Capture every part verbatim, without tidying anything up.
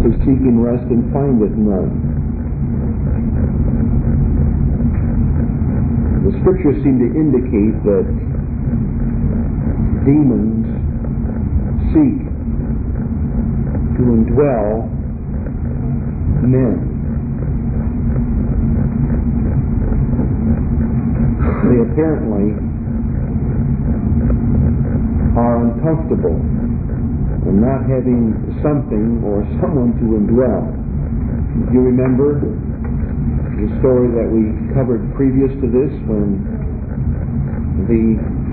is seeking rest and findeth none. The scriptures seem to indicate that demons seek to indwell men. They apparently are uncomfortable in not having something or someone to indwell. Do you remember the story that we covered previous to this, when the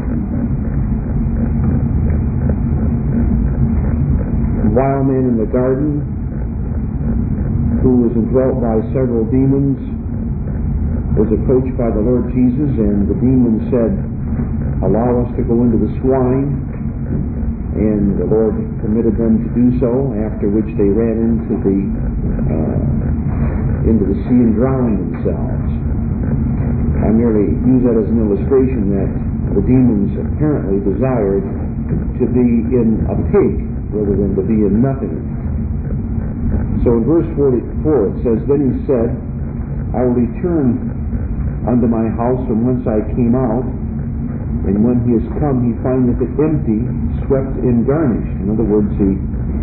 wild man in the garden, who was indwelt by several demons, was approached by the Lord Jesus, and the demons said, "Allow us to go into the swine," and the Lord permitted them to do so, after which they ran into the uh, into the sea and drowned themselves. I merely use that as an illustration that the demons apparently desired to be in a pig rather than to be in nothing. So in verse forty-four it says, "Then he said, I will return unto my house from whence I came out, and when he is come, he findeth it empty, swept and garnished." In other words, he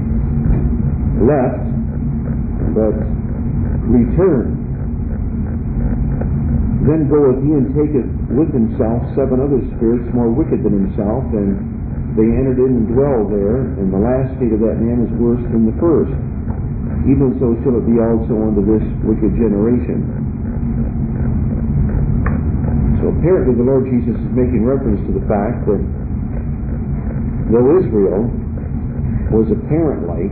left, but returned. "Then goeth he and taketh with himself seven other spirits more wicked than himself, and they entered in and dwelled there, and the last state of that man is worse than the first. Even so shall it be also unto this wicked generation." So apparently the Lord Jesus is making reference to the fact that though Israel was apparently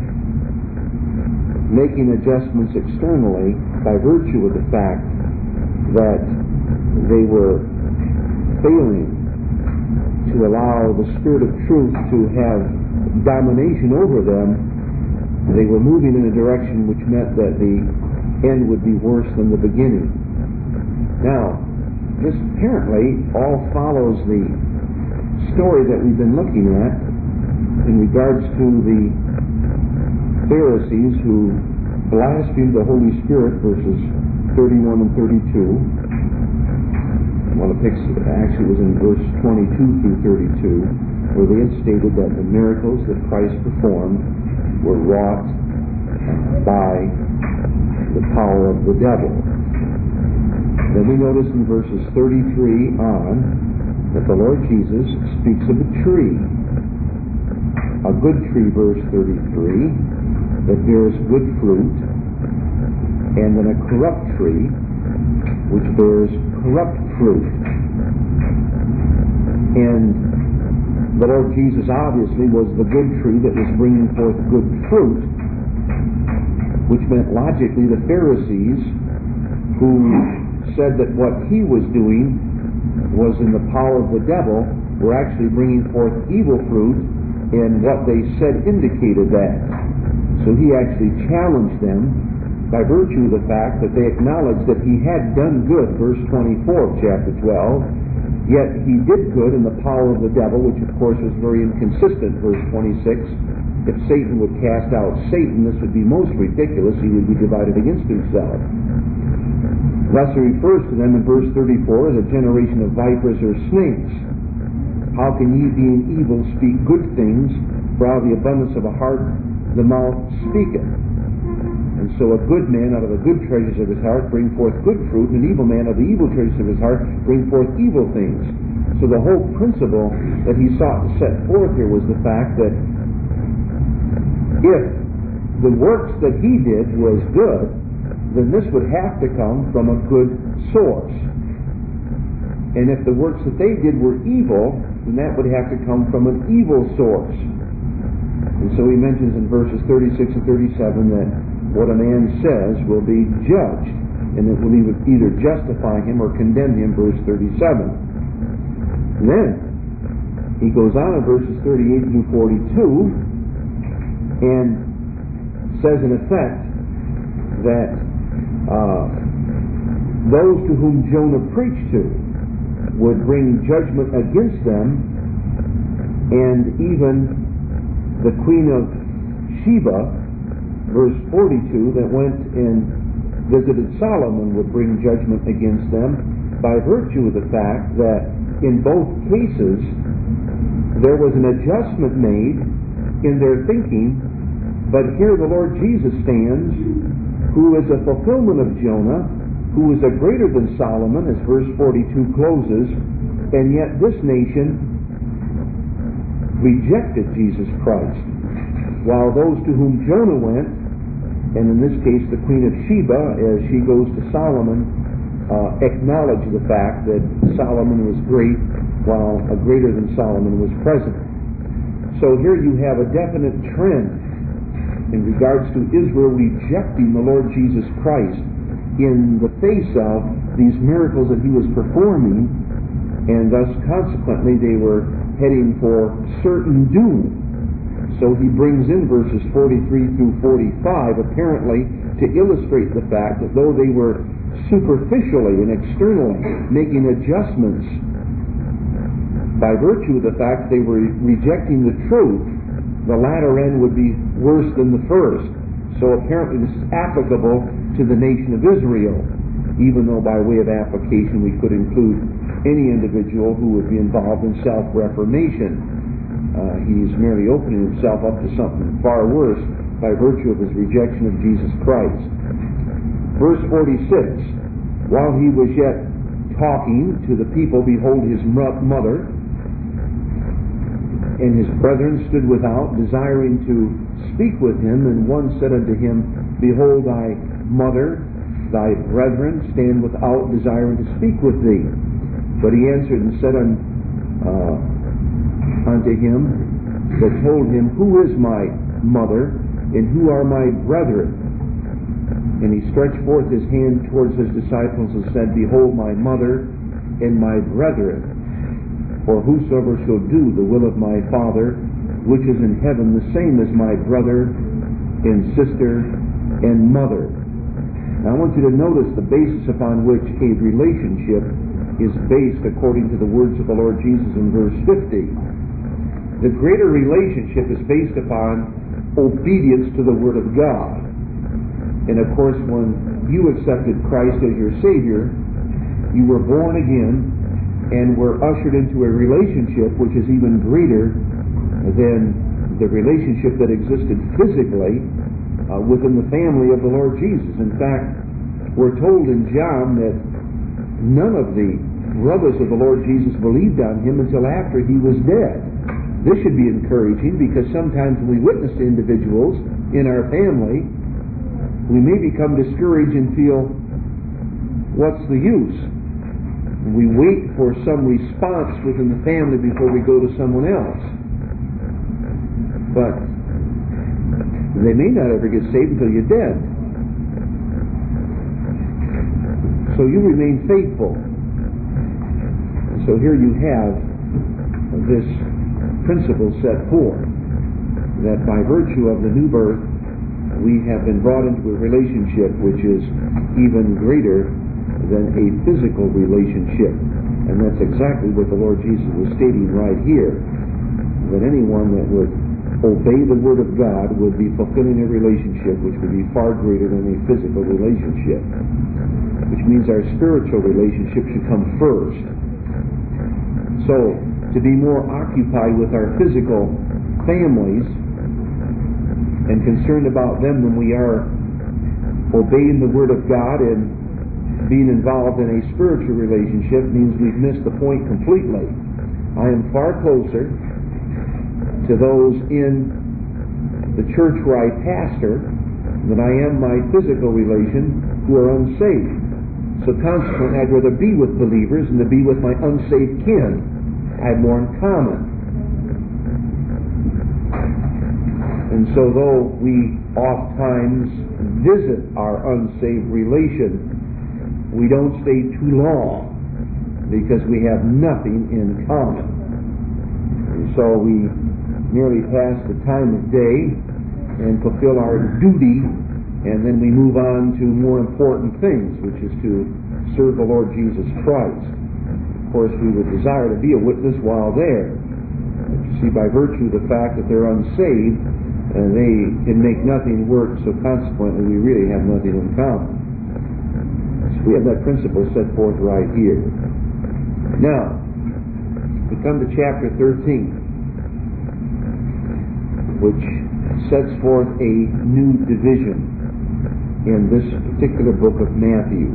making adjustments externally by virtue of the fact that they were failing to allow the Spirit of truth to have domination over them, they were moving in a direction which meant that the end would be worse than the beginning. Now, this apparently all follows the story that we've been looking at in regards to the Pharisees who blasphemed the Holy Spirit, verses thirty-one and thirty-two. Well, it picks, actually it was in verse twenty-two through thirty-two, where they had stated that the miracles that Christ performed were wrought by the power of the devil. Then we notice in verses thirty-three on that the Lord Jesus speaks of a tree. A good tree, verse thirty-three, that bears good fruit, and then a corrupt tree which bears corrupt fruit. And the Lord Jesus obviously was the good tree that was bringing forth good fruit, which meant logically the Pharisees, who said that what he was doing was in the power of the devil, were actually bringing forth evil fruit, and what they said indicated that. So he actually challenged them by virtue of the fact that they acknowledged that he had done good, verse twenty-four of chapter twelve, yet he did good in the power of the devil, which of course was very inconsistent, verse twenty-six. If Satan would cast out Satan, this would be most ridiculous. He would be divided against himself. Thus he refers to them in verse thirty-four as a generation of vipers or snakes. How can ye, being evil, speak good things? For out of the abundance of a heart the mouth speaketh. And so a good man out of the good treasures of his heart bring forth good fruit, and an evil man out of the evil treasures of his heart bring forth evil things. So the whole principle that he sought to set forth here was the fact that if the works that he did was good, then this would have to come from a good source. And if the works that they did were evil, then that would have to come from an evil source. And so he mentions in verses thirty-six and thirty-seven that what a man says will be judged, and it will either justify him or condemn him, verse thirty-seven. And then he goes on in verses thirty-eight through forty-two and says in effect that uh, those to whom Jonah preached to would bring judgment against them, and even the queen of Sheba verse forty-two, that went and visited Solomon would bring judgment against them by virtue of the fact that in both cases there was an adjustment made in their thinking, but here the Lord Jesus stands, who is a fulfillment of Jonah, who is a greater than Solomon, as verse forty-two closes, and yet this nation rejected Jesus Christ, while those to whom Jonah went, and in this case the Queen of Sheba, as she goes to Solomon, uh, acknowledged the fact that Solomon was great, while a greater than Solomon was present. So here you have a definite trend in regards to Israel rejecting the Lord Jesus Christ in the face of these miracles that he was performing, and thus consequently they were heading for certain doom. So he brings in verses forty-three through forty-five apparently to illustrate the fact that though they were superficially and externally making adjustments by virtue of the fact they were rejecting the truth, the latter end would be worse than the first. So apparently this is applicable to the nation of Israel, even though by way of application we could include any individual who would be involved in self-reformation. Uh, he's merely opening himself up to something far worse by virtue of his rejection of Jesus Christ. Verse forty-six, while he was yet talking to the people, behold, his mother and his brethren stood without, desiring to speak with him. And one said unto him, behold, thy mother, thy brethren stand without, desiring to speak with thee. But he answered and said un, uh, unto him that told him, who is my mother, and who are my brethren? And he stretched forth his hand towards his disciples and said, behold, my mother and my brethren. For whosoever shall do the will of my Father, which is in heaven, the same as my brother and sister and mother. Now I want you to notice the basis upon which a relationship is based according to the words of the Lord Jesus in verse fifty. The greater relationship is based upon obedience to the Word of God. And of course, when you accepted Christ as your Savior, you were born again and were ushered into a relationship which is even greater than the relationship that existed physically uh, within the family of the Lord Jesus. In fact, we're told in John that none of the brothers of the Lord Jesus believed on him until after he was dead. This should be encouraging, because sometimes when we witness to individuals in our family, we may become discouraged and feel, what's the use? We wait for some response within the family before we go to someone else. But they may not ever get saved until you're dead. So you remain faithful. So here you have this principle set forth, that by virtue of the new birth, we have been brought into a relationship which is even greater than a physical relationship. And that's exactly what the Lord Jesus was stating right here, that anyone that would obey the Word of God would be fulfilling a relationship which would be far greater than a physical relationship, which means our spiritual relationship should come first. So, to be more occupied with our physical families and concerned about them than we are obeying the Word of God and being involved in a spiritual relationship means we've missed the point completely. I am far closer to those in the church where I pastor than I am my physical relation who are unsaved. So consequently, I'd rather be with believers than to be with my unsaved kin. I have more in common. And so though we oft times visit our unsaved relation, we don't stay too long because we have nothing in common. And so we merely pass the time of day and fulfill our duty, and then we move on to more important things, which is to serve the Lord Jesus Christ. Of course, we would desire to be a witness while there. But you see, by virtue of the fact that they're unsaved, and they can make nothing work, so consequently we really have nothing in common. So we have that principle set forth right here. Now, we come to chapter thirteen, which sets forth a new division in this particular book of Matthew.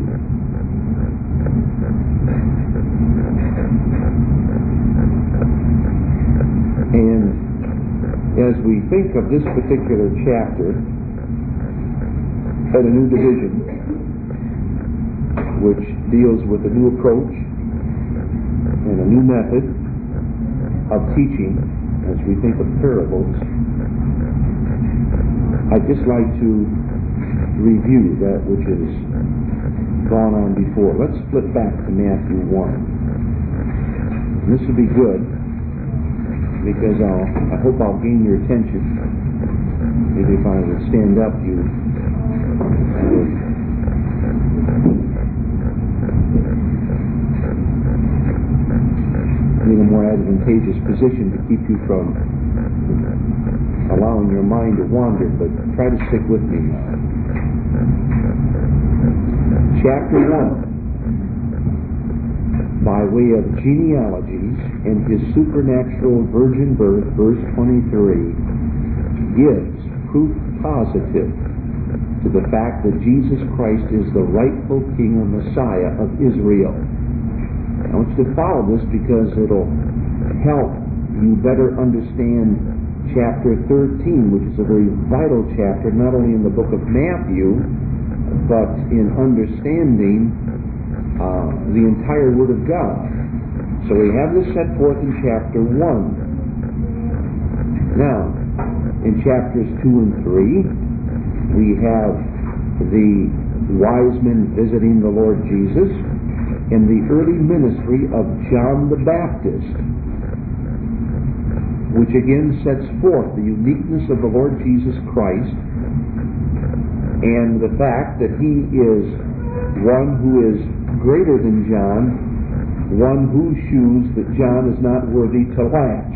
And as we think of this particular chapter and a new division, which deals with a new approach and a new method of teaching, as we think of parables, I'd just like to review that which has gone on before. Let's flip back to Matthew one. And this will be good, because I'll, I hope I'll gain your attention. Maybe if I would stand up, you would be in a more advantageous position to keep you from allowing your mind to wander, but try to stick with me. Chapter one, by way of genealogies and his supernatural virgin birth, verse twenty-three, gives proof positive to the fact that Jesus Christ is the rightful King or Messiah of Israel. I want you to follow this because it'll help you better understand chapter thirteen, which is a very vital chapter, not only in the book of Matthew, but in understanding Uh, the entire Word of God. So we have this set forth in chapter one. Now, in chapters two and three, we have the wise men visiting the Lord Jesus and the early ministry of John the Baptist, which again sets forth the uniqueness of the Lord Jesus Christ and the fact that he is one who is greater than John, one whose shoes that John is not worthy to latch.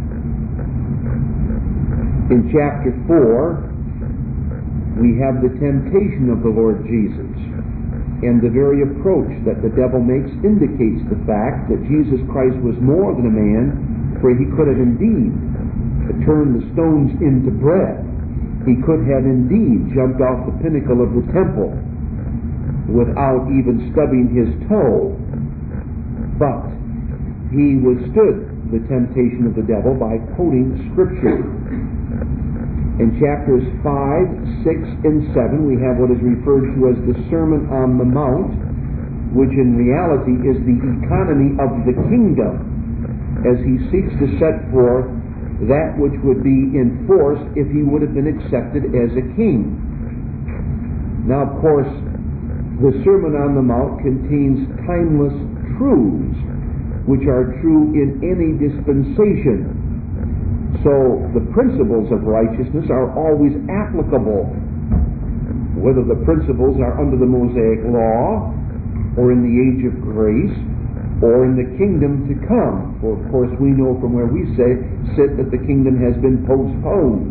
In chapter four, we have the temptation of the Lord Jesus, and the very approach that the devil makes indicates the fact that Jesus Christ was more than a man, for he could have indeed turned the stones into bread. He could have indeed jumped off the pinnacle of the temple without even stubbing his toe. But he withstood the temptation of the devil by quoting Scripture. In chapters five, six, and seven, we have what is referred to as the Sermon on the Mount, which in reality is the economy of the kingdom, as he seeks to set forth that which would be enforced if he would have been accepted as a king. Now, of course, the Sermon on the Mount contains timeless truths which are true in any dispensation. So the principles of righteousness are always applicable, whether the principles are under the Mosaic law or in the age of grace or in the kingdom to come. For of course we know from where we say, sit that the kingdom has been postponed.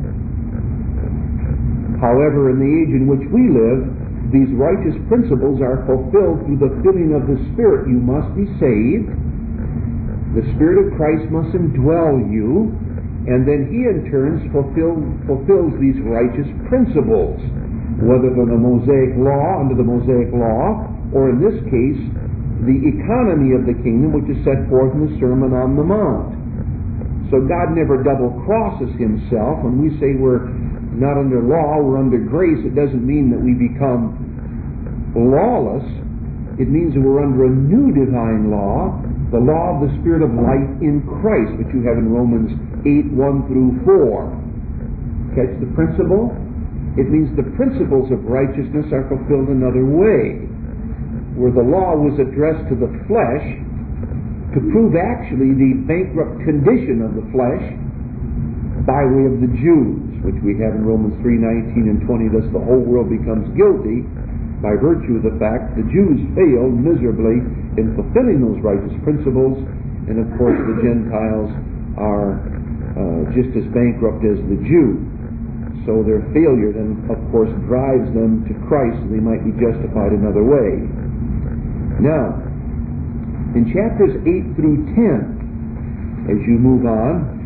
However, in the age in which we live, these righteous principles are fulfilled through the filling of the Spirit. You must be saved. The Spirit of Christ must indwell you, and then He in turn fulfill, fulfills these righteous principles, whether they're the Mosaic law, under the Mosaic law, or in this case, the economy of the kingdom, which is set forth in the Sermon on the Mount. So God never double-crosses Himself. When we say we're not under law, we're under grace, it doesn't mean that we become lawless. It means that we're under a new divine law, the law of the Spirit of life in Christ, which you have in Romans eight, one through four. Catch the principle? It means the principles of righteousness are fulfilled another way, where the law was addressed to the flesh to prove actually the bankrupt condition of the flesh by way of the Jews, which we have in Romans three, nineteen and twenty. Thus the whole world becomes guilty by virtue of the fact the Jews failed miserably in fulfilling those righteous principles, and of course the Gentiles are uh, just as bankrupt as the Jew. So their failure then, of course, drives them to Christ so they might be justified another way. Now, in chapters eight through ten, as you move on,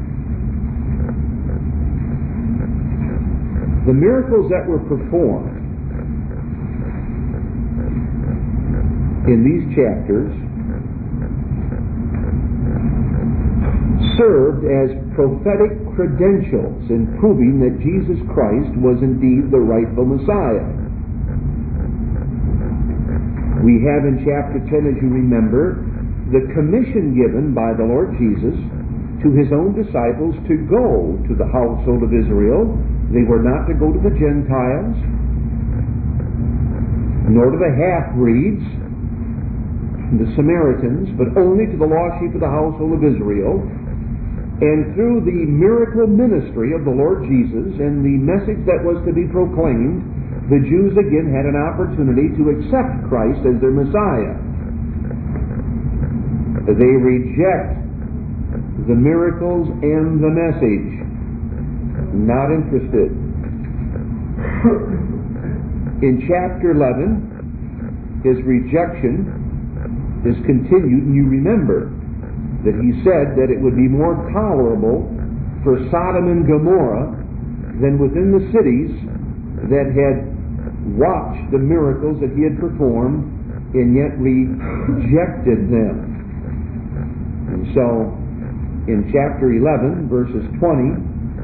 the miracles that were performed in these chapters served as prophetic credentials in proving that Jesus Christ was indeed the rightful Messiah. We have in chapter ten, as you remember, the commission given by the Lord Jesus to His own disciples to go to the household of Israel. They were not to go to the Gentiles, nor to the half-breeds, the Samaritans, but only to the lost sheep of the household of Israel. And through the miracle ministry of the Lord Jesus and the message that was to be proclaimed, the Jews again had an opportunity to accept Christ as their Messiah. They reject the miracles and the message. Not interested. In chapter eleven, his rejection is continued, and you remember that he said that it would be more tolerable for Sodom and Gomorrah than within the cities that had watched the miracles that he had performed and yet rejected them. And so, in chapter eleven, verses twenty,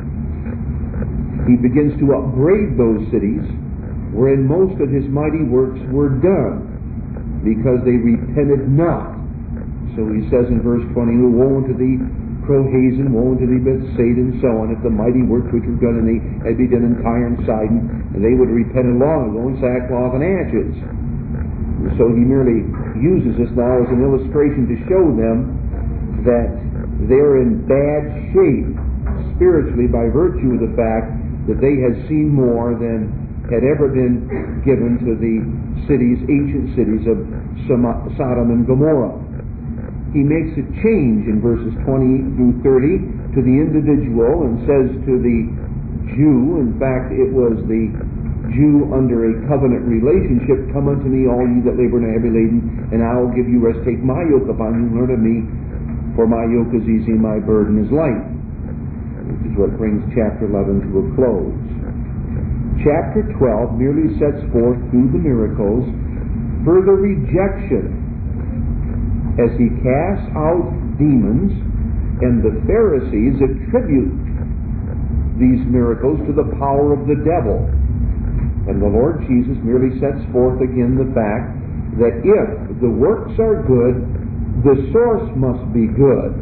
he begins to upbraid those cities wherein most of his mighty works were done, because they repented not. So he says in verse twenty, woe unto thee, Chorazin, woe unto thee, Bethsaida, and so on, if the mighty works which were done in thee had been done in Tyre and Sidon, and they would have repented long ago in sackcloth and ashes. And so he merely uses this now as an illustration to show them that they're in bad shape spiritually by virtue of the fact that they had seen more than had ever been given to the cities, ancient cities of Sodom and Gomorrah. He makes a change in verses twenty through thirty to the individual and says to the Jew, in fact it was the Jew under a covenant relationship, come unto me all ye that labor and are heavy laden, and I will give you rest. Take my yoke upon you and learn of me, for my yoke is easy and my burden is light. Which is what brings chapter eleven to a close. Chapter twelve merely sets forth through the miracles further rejection as he casts out demons, and the Pharisees attribute these miracles to the power of the devil. And the Lord Jesus merely sets forth again the fact that if the works are good, the source must be good.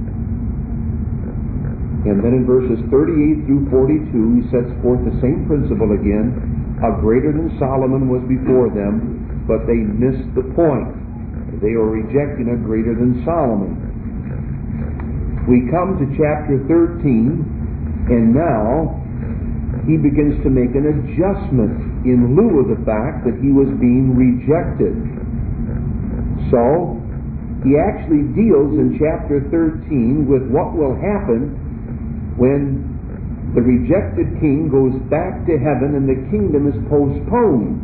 And then in verses thirty-eight through forty-two, he sets forth the same principle again. A greater than Solomon was before them, but they missed the point. They are rejecting a greater than Solomon. We come to chapter thirteen, and now he begins to make an adjustment in lieu of the fact that he was being rejected. So, he actually deals in chapter thirteen with what will happen when the rejected king goes back to heaven and the kingdom is postponed.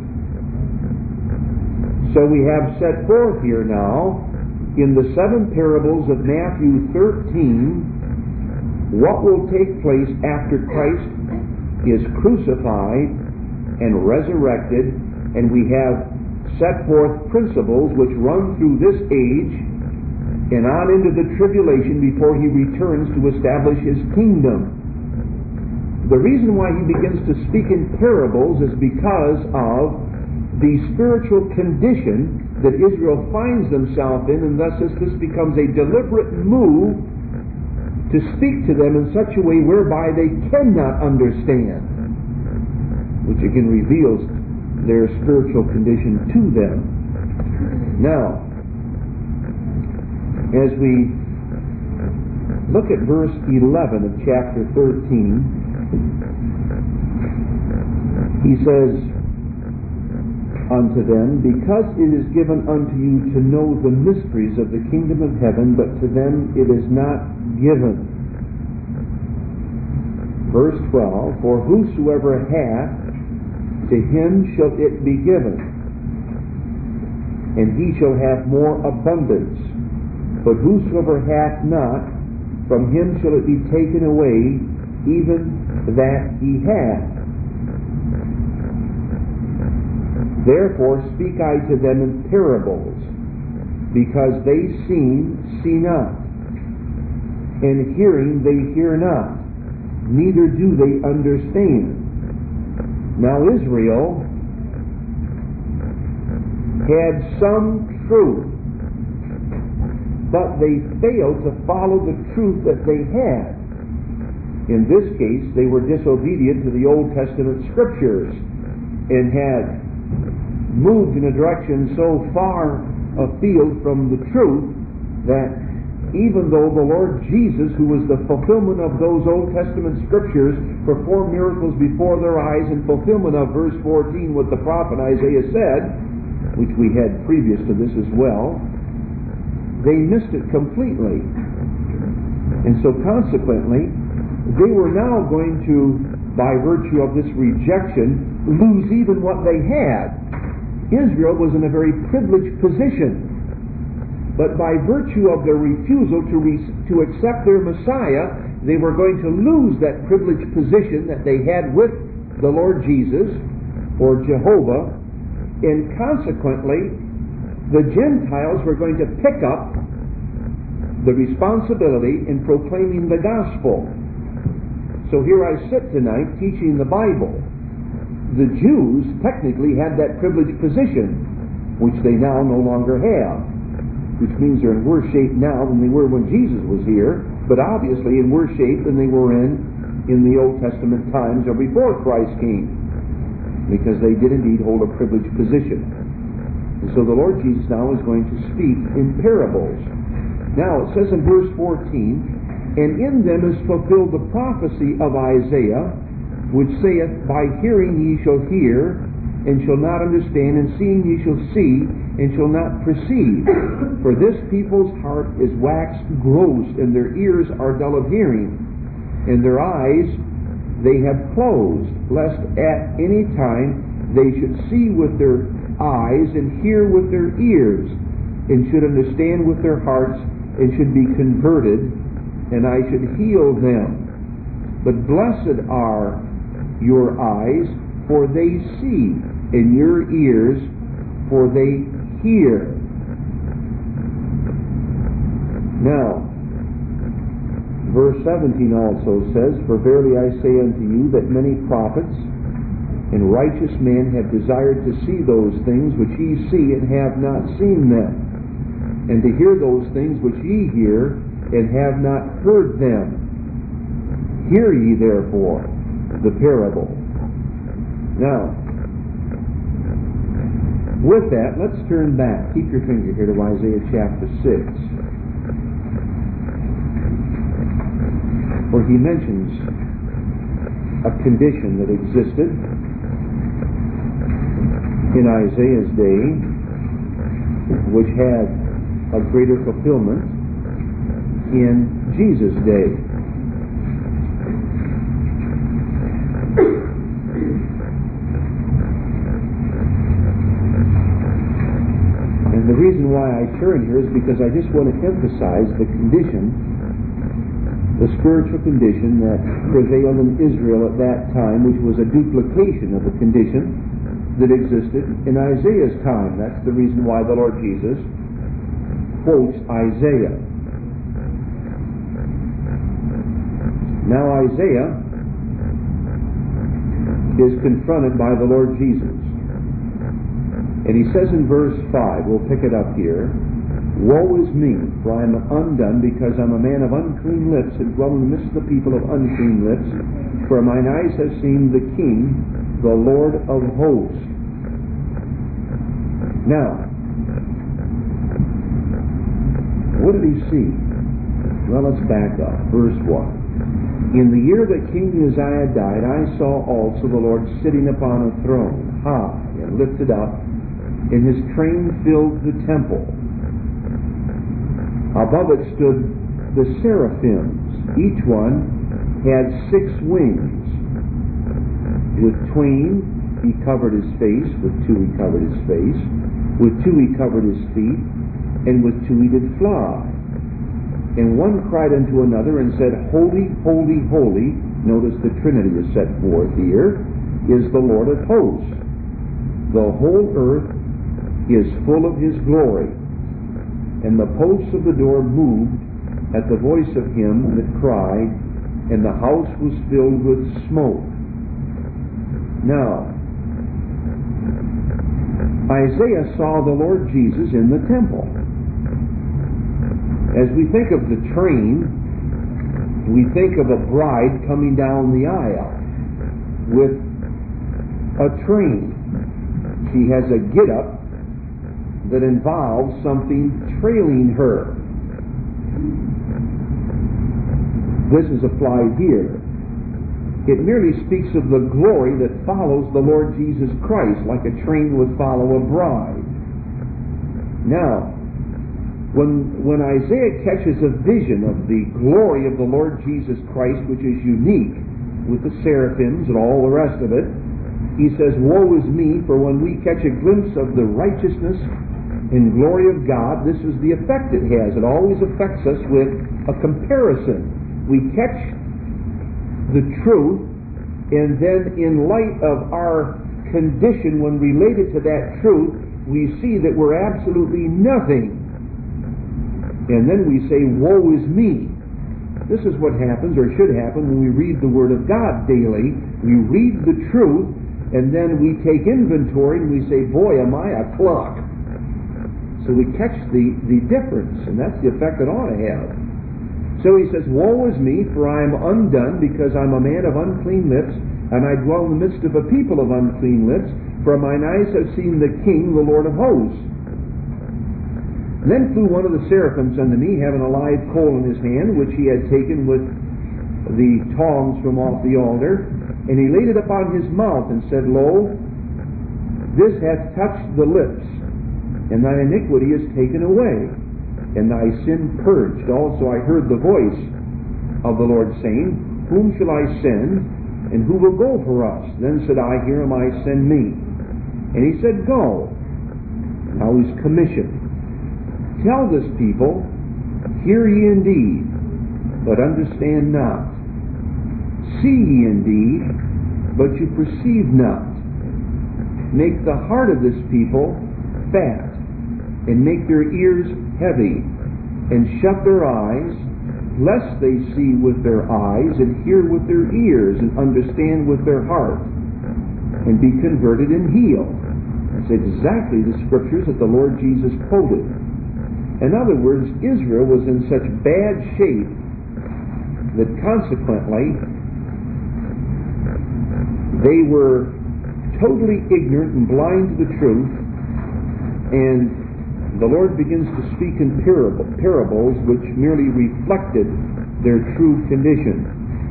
So we have set forth here now, in the seven parables of Matthew thirteen, what will take place after Christ is crucified and resurrected, and we have set forth principles which run through this age and on into the tribulation before he returns to establish his kingdom. The reason why he begins to speak in parables is because of the spiritual condition that Israel finds themselves in, and thus this becomes a deliberate move to speak to them in such a way whereby they cannot understand, which again reveals their spiritual condition to them. Now, as we look at verse eleven of chapter thirteen, he says unto them, because it is given unto you to know the mysteries of the kingdom of heaven, but to them it is not given. Verse twelve, for whosoever hath, to him shall it be given, and he shall have more abundance. But whosoever hath not, from him shall it be taken away, even that he hath. Therefore speak I to them in parables, because they seeing, see not, and hearing they hear not, neither do they understand. Now Israel had some truth, but they failed to follow the truth that they had. In this case, they were disobedient to the Old Testament Scriptures and had moved in a direction so far afield from the truth that even though the Lord Jesus, who was the fulfillment of those Old Testament Scriptures, performed miracles before their eyes in fulfillment of verse fourteen, what the prophet Isaiah said, which we had previous to this as well, they missed it completely. And so consequently, they were now going to, by virtue of this rejection, lose even what they had. Israel was in a very privileged position. But by virtue of their refusal to, re- to accept their Messiah, they were going to lose that privileged position that they had with the Lord Jesus, or Jehovah, and consequently, the Gentiles were going to pick up the responsibility in proclaiming the gospel. So here I sit tonight teaching the Bible. The Jews technically had that privileged position, which they now no longer have, which means they're in worse shape now than they were when Jesus was here, but obviously in worse shape than they were in in the Old Testament times or before Christ came, because they did indeed hold a privileged position. And so the Lord Jesus now is going to speak in parables. Now it says in verse fourteen, and in them is fulfilled the prophecy of Isaiah, which saith, by hearing ye shall hear, and shall not understand, and seeing ye shall see, and shall not perceive. For this people's heart is waxed gross, and their ears are dull of hearing, and their eyes they have closed, lest at any time they should see with their eyes, and hear with their ears, and should understand with their hearts, and should be converted, and I should heal them. But blessed are your eyes, for they see, and your ears, for they hear. Now, verse seventeen also says, for verily I say unto you that many prophets and righteous men have desired to see those things which ye see, and have not seen them, and to hear those things which ye hear, and have not heard them. Hear ye therefore the parable. Now, with that, let's turn back. Keep your finger here to Isaiah chapter six, where he mentions a condition that existed in Isaiah's day, which had a greater fulfillment in Jesus' day. And the reason why I turn here is because I just want to emphasize the condition, the spiritual condition that prevailed in Israel at that time, which was a duplication of the condition that existed in Isaiah's time. That's the reason why the Lord Jesus quotes Isaiah. Now Isaiah is confronted by the Lord Jesus. And he says in verse five, we'll pick it up here, woe is me, for I am undone, because I'm a man of unclean lips, and dwell in the midst of the people of unclean lips, for mine eyes have seen the King, the Lord of hosts. Now, what did he see? Well, let's back up. Verse one. In the year that King Uzziah died, I saw also the Lord sitting upon a throne, high and lifted up, and his train filled the temple. Above it stood the seraphims. Each one had six wings. With twain he covered his face, with two he covered his face, with two he covered his feet, and with two he did fly. And one cried unto another and said, Holy, holy, holy, notice the Trinity is set forth here, is the Lord of hosts. The whole earth is full of his glory. And the posts of the door moved at the voice of him that cried, and the house was filled with smoke. Now, Isaiah saw the Lord Jesus in the temple. As we think of the train, we think of a bride coming down the aisle with a train. She has a get-up that involves something trailing her. This is applied here. It merely speaks of the glory that follows the Lord Jesus Christ, like a train would follow a bride. Now, when, when Isaiah catches a vision of the glory of the Lord Jesus Christ, which is unique with the seraphims and all the rest of it, he says, Woe is me, for when we catch a glimpse of the righteousness and glory of God, this is the effect it has. It always affects us with a comparison. We catch the truth, and then in light of our condition when related to that truth, we see that we're absolutely nothing. And then we say, Woe is me. This is what happens, or should happen, when we read the Word of God daily. We read the truth, and then we take inventory, and we say, Boy, am I a cluck. So we catch the, the difference, and that's the effect it ought to have. So he says, Woe is me, for I am undone, because I'm a man of unclean lips, and I dwell in the midst of a people of unclean lips, for mine eyes have seen the King, the Lord of hosts. And then flew one of the seraphims unto me, having a live coal in his hand, which he had taken with the tongs from off the altar, and he laid it upon his mouth, and said, Lo, this hath touched the lips, and thine iniquity is taken away, and thy sin purged. Also I heard the voice of the Lord saying, Whom shall I send, and who will go for us? Then said I, Here am I, send me. And he said, Go. Now he's commissioned. Tell this people, Hear ye indeed, but understand not. See ye indeed, but you perceive not. Make the heart of this people fat, and make their ears heavy, and shut their eyes, lest they see with their eyes, and hear with their ears, and understand with their heart, and be converted and healed. That's exactly the scriptures that the Lord Jesus quoted. In other words, Israel was in such bad shape that consequently they were totally ignorant and blind to the truth, and the Lord begins to speak in parable, parables which merely reflected their true condition.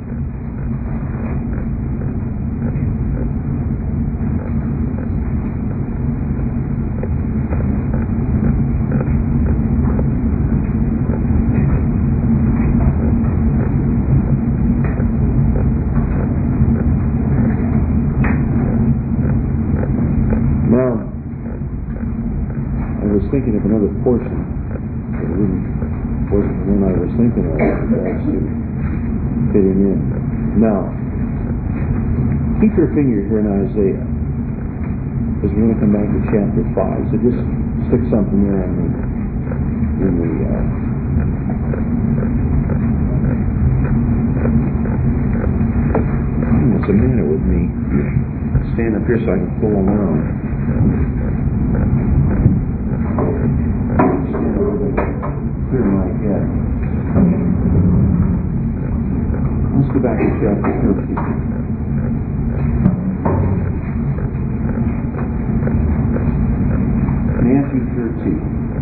Thinking of another portion that really wasn't the one I was thinking of as to fitting in. Now, keep your finger here in Isaiah, because we're going to come back to chapter five. So just stick something there in the in the uh, what's the matter with me? Stand up here so I can pull them around. Clear my head. Let's go back to chapter thirteen. Matthew thirteen.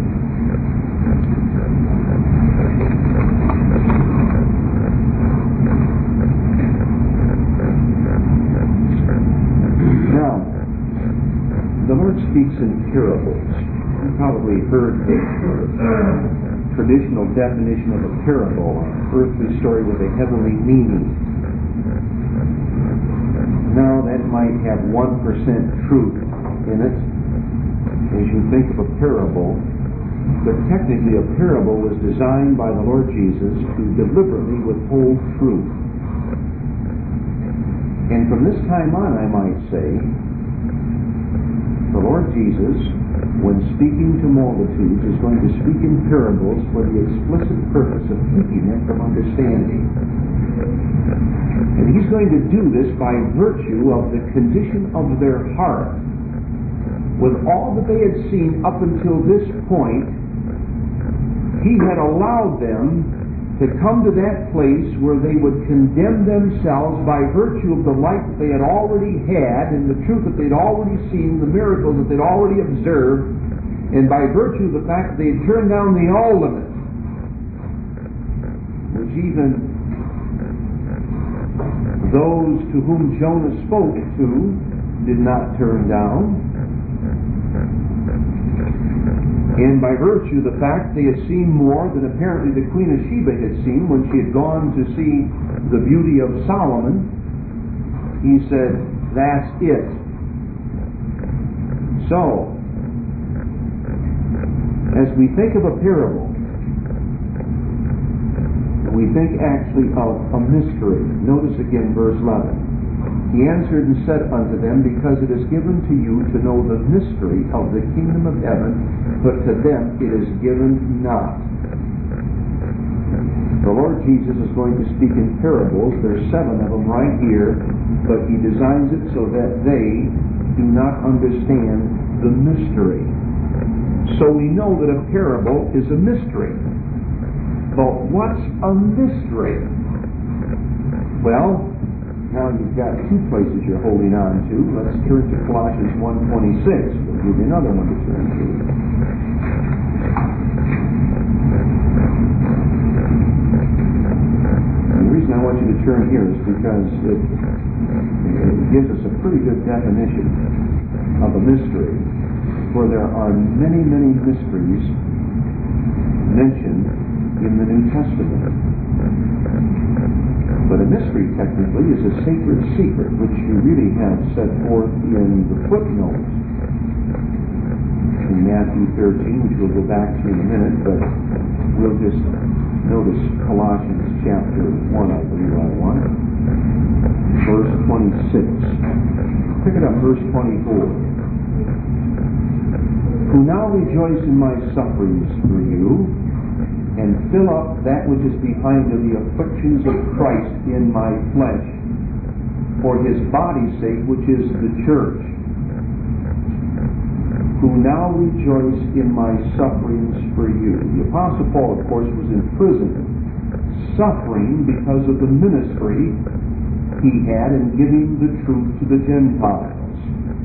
Now, the Lord speaks in parables. You probably heard the traditional definition of a parable, an earthly story with a heavenly meaning. might have one percent truth in it as you think of a parable, but technically a parable was designed by the Lord Jesus to deliberately withhold truth. And from this time on, I might say, the Lord Jesus, when speaking to multitudes, is going to speak in parables for the explicit purpose of keeping them from understanding. And He's going to do this by virtue of the condition of their heart. With all that they had seen up until this point, He had allowed them to come to that place where they would condemn themselves by virtue of the light that they had already had and the truth that they'd already seen, the miracles that they'd already observed, and by virtue of the fact that they had turned down the ultimate, which even those to whom Jonah spoke to did not turn down. And by virtue of the fact they had seen more than apparently the Queen of Sheba had seen when she had gone to see the beauty of Solomon, He said, that's it. So, as we think of a parable, we think actually of a mystery. Notice again verse eleven. He answered and said unto them, because it is given to you to know the mystery of the kingdom of heaven, but to them it is given not. The Lord Jesus is going to speak in parables. There's seven of them right here, but He designs it so that they do not understand the mystery. So we know that a parable is a mystery. But what's a mystery? Well, now you've got two places you're holding on to. Let's turn to Colossians one twenty-six. We'll give you another one to turn to. And the reason I want you to turn here is because it, it gives us a pretty good definition of a mystery, for there are many, many mysteries mentioned in the New Testament. But a mystery, technically, is a sacred secret, which you really have set forth in the footnotes in Matthew thirteen, which we'll go back to in a minute, but we'll just notice Colossians chapter one, I believe I want, verse twenty-six. Pick it up, verse twenty-four. Who now rejoice in my sufferings for you, and fill up that which is behind of the afflictions of Christ in my flesh, for His body's sake, which is the church, who now rejoice in my sufferings for you. The Apostle Paul, of course, was in prison, suffering because of the ministry he had in giving the truth to the Gentiles.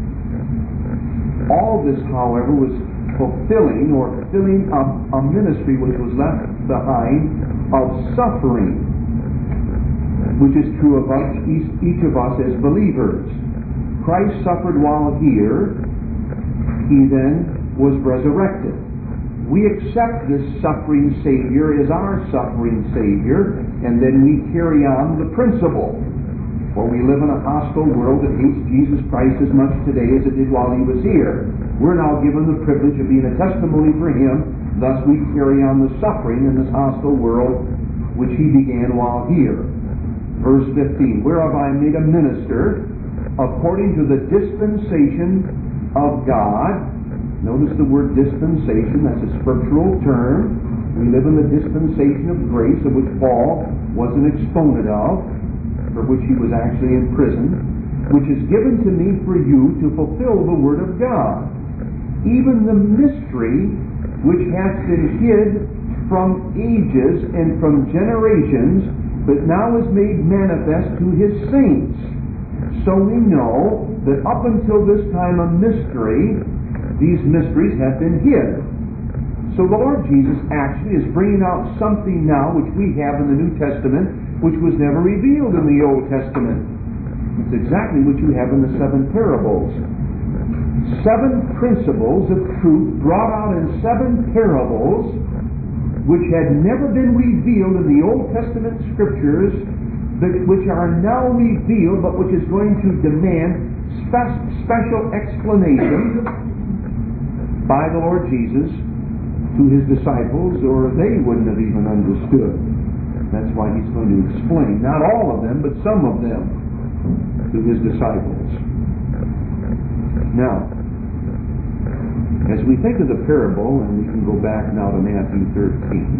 All this, however, was fulfilling or filling up a ministry which was left behind of suffering, which is true of us, each of us as believers. Christ suffered while here. He then was resurrected. We accept this suffering Savior as our suffering Savior, and then we carry on the principle. For we live in a hostile world that hates Jesus Christ as much today as it did while He was here. We're now given the privilege of being a testimony for Him, thus we carry on the suffering in this hostile world which He began while here. Verse fifteen, whereof I am made a minister according to the dispensation of God. Notice the word dispensation, that's a scriptural term. We live in the dispensation of grace, of which Paul was an exponent of, for which he was actually in prison, which is given to me for you to fulfill the word of God, even the mystery which hath been hid from ages and from generations, but now is made manifest to His saints. So we know that up until this time a mystery, these mysteries have been hid. So the Lord Jesus actually is bringing out something now which we have in the New Testament, which was never revealed in the Old Testament. It's exactly what you have in the seven parables. Seven principles of truth brought out in seven parables, which had never been revealed in the Old Testament Scriptures, but which are now revealed, but which is going to demand spe- special explanation by the Lord Jesus to His disciples, or they wouldn't have even understood. That's why He's going to explain, not all of them, but some of them, to His disciples. Now, as we think of the parable, and we can go back now to Matthew thirteen,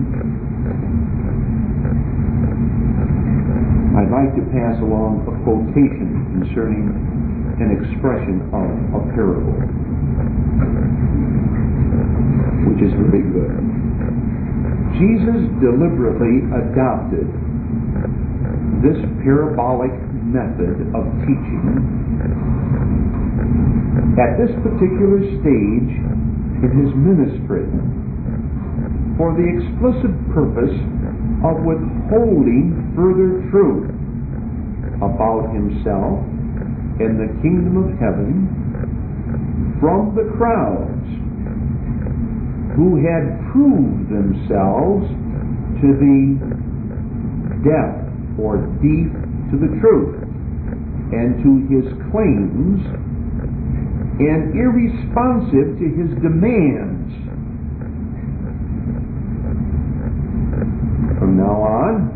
I'd like to pass along a quotation concerning an expression of a parable, which is very good. Jesus deliberately adopted this parabolic method of teaching at this particular stage in His ministry for the explicit purpose of withholding further truth about Himself and the kingdom of heaven from the crowds who had proved themselves to be deaf or deaf to the truth and to His claims and irresponsive to His demands. From now on,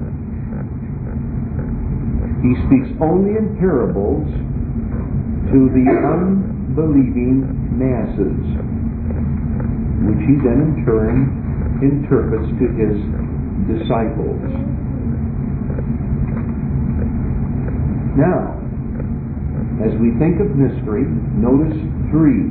He speaks only in parables to the unbelieving masses, which He then in turn interprets to His disciples. Now, as we think of mystery, notice three.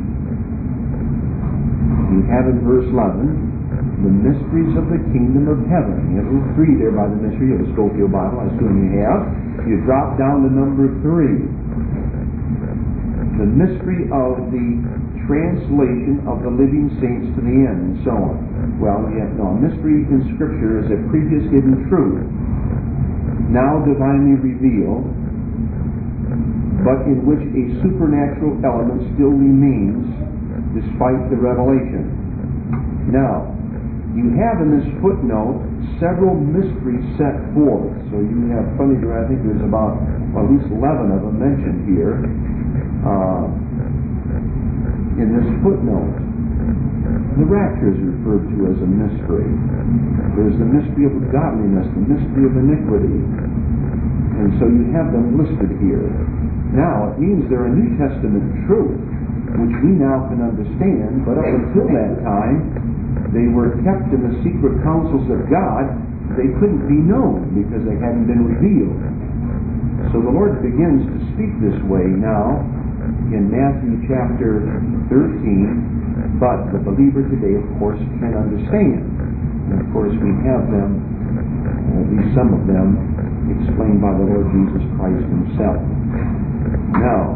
You have in verse eleven the mysteries of the kingdom of heaven. You have three there by the mystery of the Scofield Bible, I assume you have. You drop down to number three. The mystery of the translation of the living saints to the end, and so on. Well, you have no mystery in Scripture is a previous hidden truth, now divinely revealed, but in which a supernatural element still remains despite the revelation. Now, you have in this footnote several mysteries set forth. So you have plenty to, I think there's about, well, at least eleven of them mentioned here uh, in this footnote. The rapture is referred to as a mystery. There's the mystery of godliness, the mystery of iniquity. And so you have them listed here. Now, it means they're a New Testament truth, which we now can understand, but up until that time, they were kept in the secret counsels of God. They couldn't be known because they hadn't been revealed. So the Lord begins to speak this way now in Matthew chapter thirteen, but the believer today, of course, can understand. And of course, we have them, at least some of them, explained by the Lord Jesus Christ Himself. Now,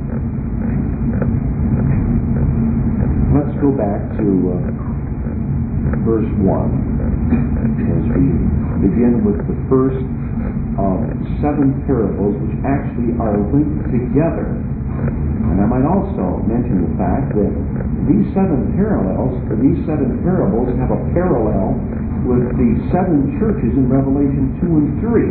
let's go back to uh, verse one as we begin with the first of seven parables which actually are linked together. And I might also mention the fact that these seven parallels, these seven parables have a parallel with the seven churches in Revelation two and three.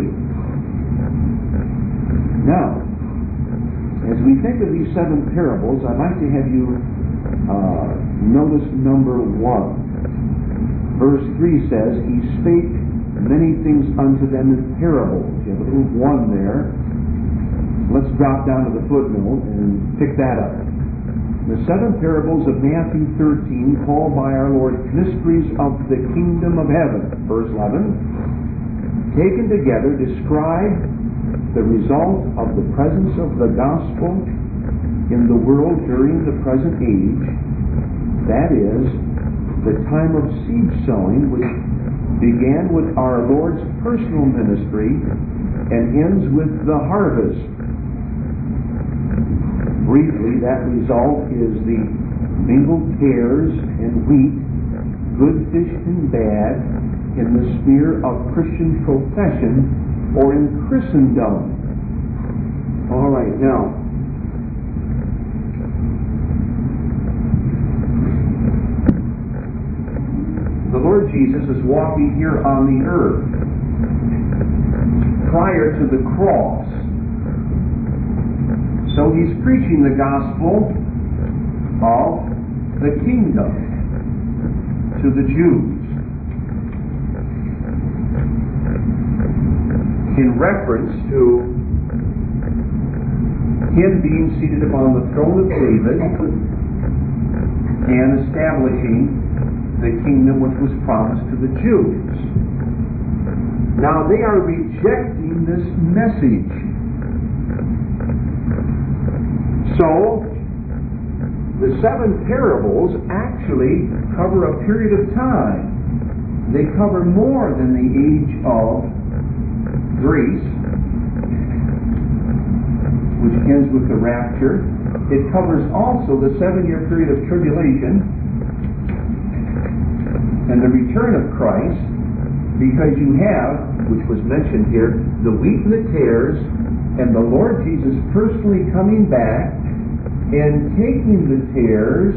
Now, as we think of these seven parables, I'd like to have you uh, notice number one. Verse three says, He spake many things unto them in parables. You have a little one there. Let's drop down to the footnote and pick that up. The seven parables of Matthew thirteen, called by our Lord mysteries of the kingdom of heaven, verse eleven, taken together, describe the result of the presence of the gospel in the world during the present age, that is, the time of seed sowing, which began with our Lord's personal ministry and ends with the harvest. Briefly, that result is the mingled tares and wheat, good fish and bad, in the sphere of Christian profession or in Christendom. All right, now, the Lord Jesus is walking here on the earth prior to the cross. So he's preaching the gospel of the kingdom to the Jews in reference to him being seated upon the throne of David and establishing the kingdom which was promised to the Jews. Now they are rejecting this message. So, the seven parables actually cover a period of time. They cover more than the age of Greece, which ends with the rapture. It covers also the seven-year period of tribulation and the return of Christ, because you have, which was mentioned here, the wheat and the tares, and the Lord Jesus personally coming back and taking the tares.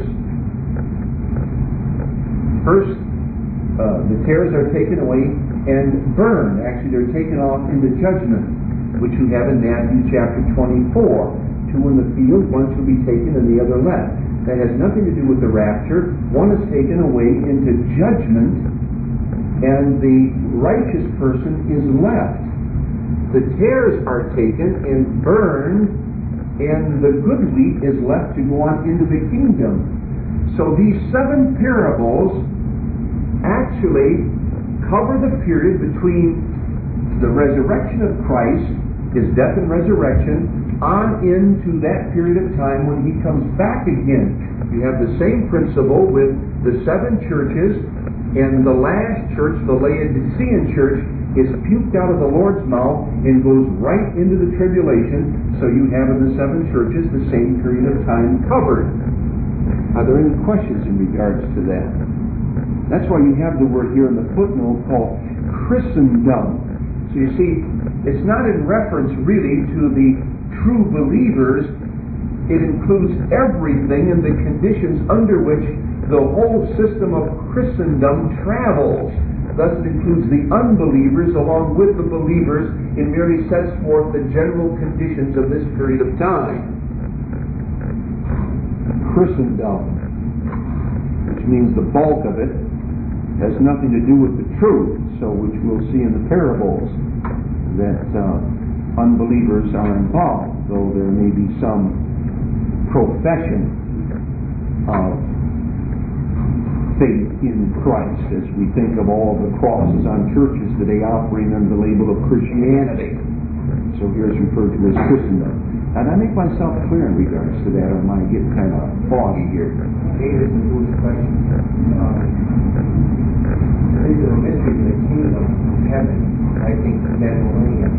First, uh, the tares are taken away and burned. Actually, they're taken off into judgment, which you have in Matthew chapter twenty-four. Two in the field, one shall be taken and the other left. That has nothing to do with the rapture. One is taken away into judgment, and the righteous person is left. The tares are taken and burned, and the good wheat is left to go on into the kingdom. So these seven parables actually cover the period between the resurrection of Christ, his death and resurrection, on into that period of time when he comes back again. You have the same principle with the seven churches, and the last church, the Laodicean church, is puked out of the Lord's mouth and goes right into the tribulation. So you have in the seven churches the same period of time covered. Are there any questions in regards to that? That's why you have the word here in the footnote called Christendom. So you see, it's not in reference really to the true believers. It includes everything and the conditions under which the whole system of Christendom travels. Thus it includes the unbelievers along with the believers, and merely sets forth the general conditions of this period of time. Christendom, which means the bulk of it, has nothing to do with the truth, so which we'll see in the parables, that uh, unbelievers are involved, though there may be some profession of faith in Christ, as we think of all the crosses on churches today operating under the label of Christianity. So here it's referred to as Christendom. Now, did I make myself clear in regards to that, or am I getting kind of foggy here? David is a question. Um, is there a mystery in the kingdom of heaven? I think that millennium.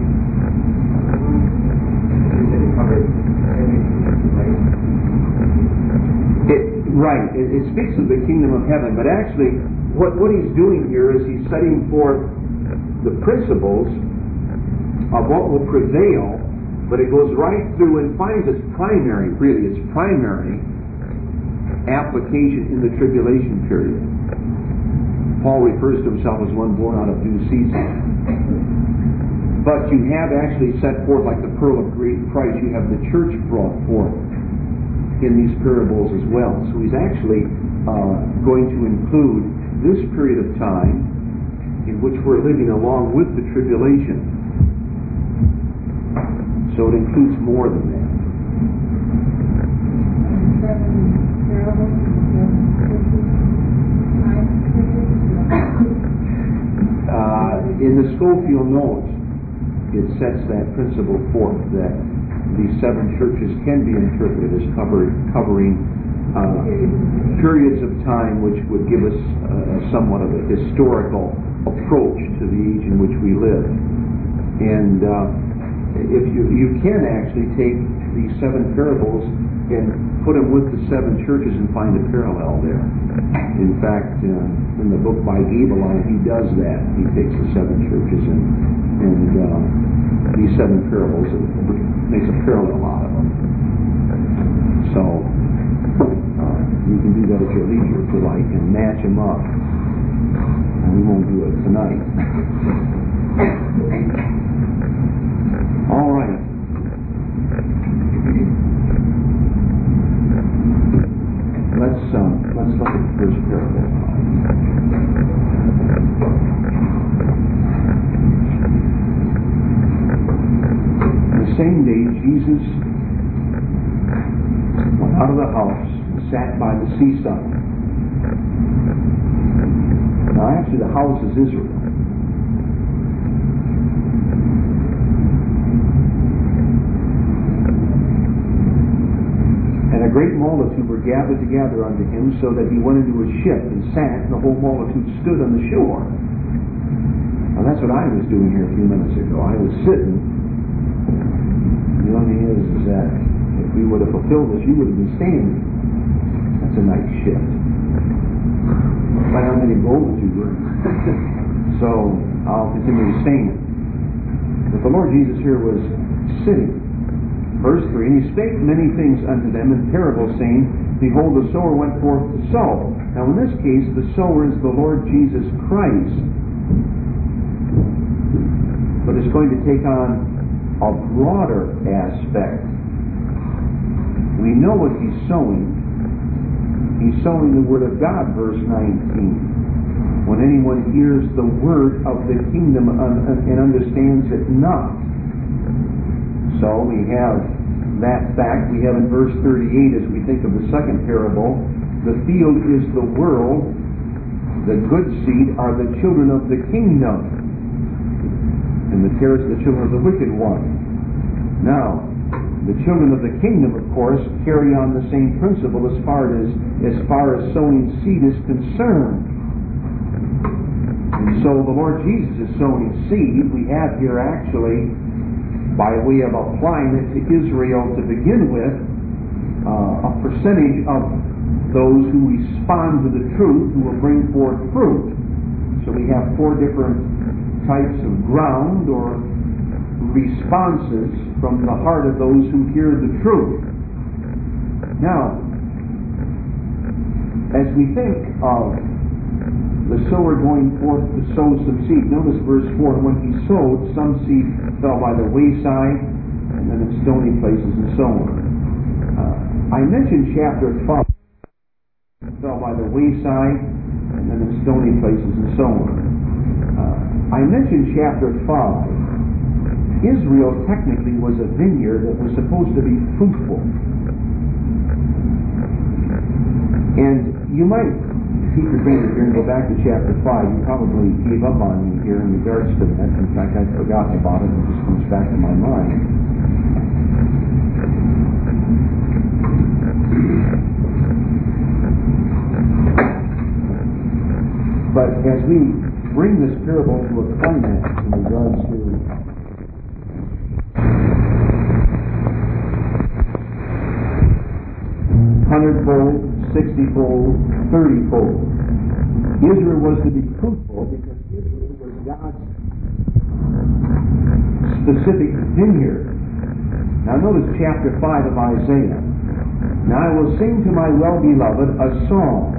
Is it covered everything, right? It, right, it, it speaks of the kingdom of heaven, but actually what, what he's doing here is he's setting forth the principles of what will prevail, but it goes right through and finds its primary, really its primary application in the tribulation period. Paul refers to himself as one born out of due season. But you have actually set forth, like the pearl of great price, you have the church brought forth in these parables as well. So he's actually uh, going to include this period of time in which we're living along with the tribulation. So it includes more than that. Uh, in the Schofield notes, it sets that principle forth that these seven churches can be interpreted as cover, covering uh, periods of time which would give us uh, somewhat of a historical approach to the age in which we live. And uh, if you you can actually take these seven parables and put them with the seven churches and find a parallel there. In fact, uh, in the book by Abelard, he does that. He takes the seven churches and and uh, these seven parables and makes a parallel out of them. So uh, you can do that at your leisure if you like and match them up. And we won't do it tonight. All right. let's um, let's look at the first parable. The same day, Jesus went out of the house and sat by the seaside. Now, actually, the house is Israel. And a great multitude were gathered together unto him, so that he went into a ship and sat, and the whole multitude stood on the shore. Now, that's what I was doing here a few minutes ago. I was sitting. The only thing is, is that if we would have fulfilled this, you would have been standing. That's a nice shift. But how many goals you were. So I'll continue to stand. But the Lord Jesus here was sitting. Verse three, and he spake many things unto them in parables, saying, Behold, the sower went forth to sow. Now in this case, the sower is the Lord Jesus Christ. But it's going to take on a broader aspect. We know what he's sowing. He's sowing the Word of God, verse nineteen. When anyone hears the word of the kingdom and understands it not. So we have that fact. We have in verse thirty-eight, as we think of the second parable, the field is the world, the good seed are the children of the kingdom, and the tares are the children of the wicked one. Now, the children of the kingdom, of course, carry on the same principle as far as as far as sowing seed is concerned. And so the Lord Jesus is sowing seed. We have here actually, by way of applying it to Israel to begin with, uh, a percentage of those who respond to the truth who will bring forth fruit. So we have four different types of ground or responses from the heart of those who hear the truth. Now, as we think of the sower going forth to sow some seed, notice verse four, when he sowed, some seed fell by the wayside, and then in stony places and so on. Uh, I mentioned chapter five, fell by the wayside, and then in stony places and so on. Uh, I mentioned chapter five. Israel technically was a vineyard that was supposed to be fruitful. And you might keep your fingers here and go back to chapter five. You probably gave up on me here in regards to that. In fact, I'd forgotten about it and it just comes back to my mind. But as we bring this parable to a climax in regards to hundredfold, sixtyfold, thirtyfold. Israel was to be fruitful because Israel was God's specific vineyard. Now notice chapter five of Isaiah. Now I will sing to my well-beloved a song.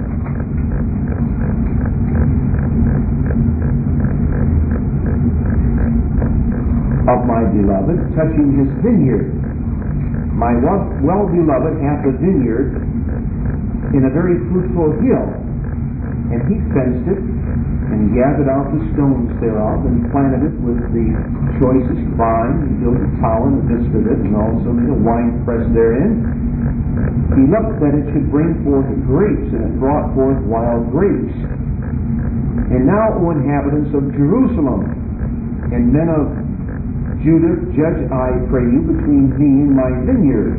Of my beloved, touching his vineyard. My well-beloved hath a vineyard in a very fruitful hill, and he fenced it, and gathered out the stones thereof, and planted it with the choicest vine, and built a tower in the midst of it, and also made a wine press therein. He looked that it should bring forth grapes, and it brought forth wild grapes. And now, O inhabitants of Jerusalem, and men of Judah, judge, I pray you, between me and my vineyard.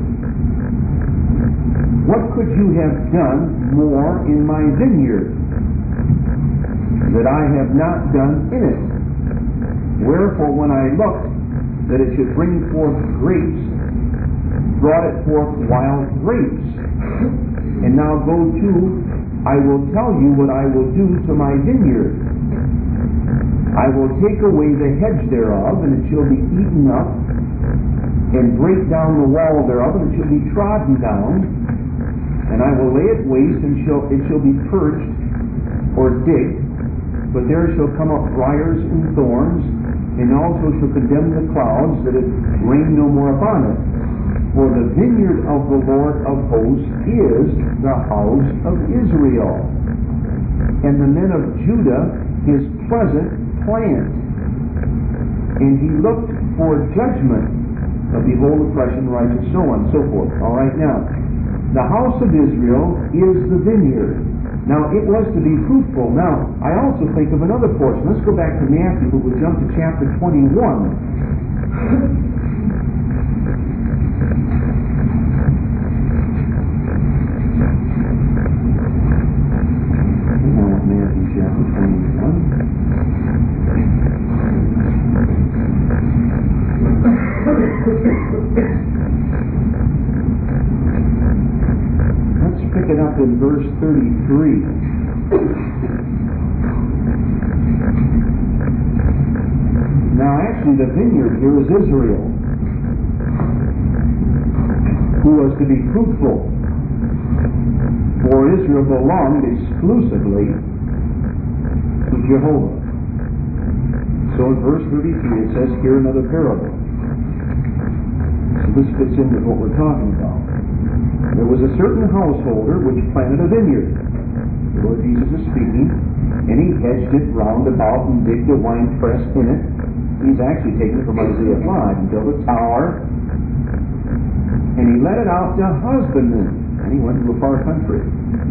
What could you have done more in my vineyard that I have not done in it? Wherefore, when I looked that it should bring forth grapes, brought it forth wild grapes. And now go to, I will tell you what I will do to my vineyard. I will take away the hedge thereof, and it shall be eaten up, and break down the wall thereof, and it shall be trodden down, and I will lay it waste, and shall, it shall be purged or digged, but there shall come up briars and thorns, and also shall condemn the clouds, that it rain no more upon it. For the vineyard of the Lord of hosts is the house of Israel, and the men of Judah his pleasant plant. And he looked for judgment, but behold, oppression, righteous, so on and so forth. All right, now, the house of Israel is the vineyard. Now, it was to be fruitful. Now, I also think of another portion. Let's go back to Matthew, but we'll jump to chapter twenty-one. Let's pick it up in verse thirty-three. Now, actually, the vineyard here is Israel, who was to be fruitful. For Israel belonged exclusively to Jehovah. So in verse thirty-three it says here another parable. So this fits in with what we're talking about. There was a certain householder which planted a vineyard. The Lord Jesus is speaking, and he hedged it round about and digged a wine press in it. He's actually taken it from Isaiah five and built a tower, and he let it out to husbandmen, and he went to a far country.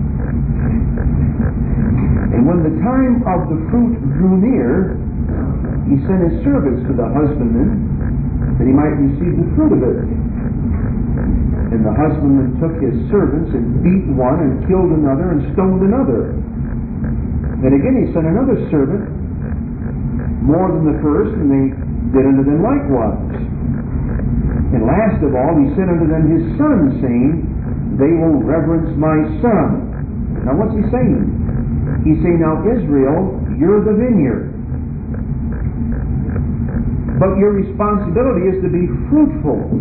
And when the time of the fruit drew near, he sent his servants to the husbandman that he might receive the fruit of it. And the husbandman took his servants and beat one and killed another and stoned another. Then again he sent another servant, more than the first, and they did unto them likewise. And last of all he sent unto them his son, saying, they will reverence my son. Now what's he saying? He's saying, now Israel, you're the vineyard. But your responsibility is to be fruitful.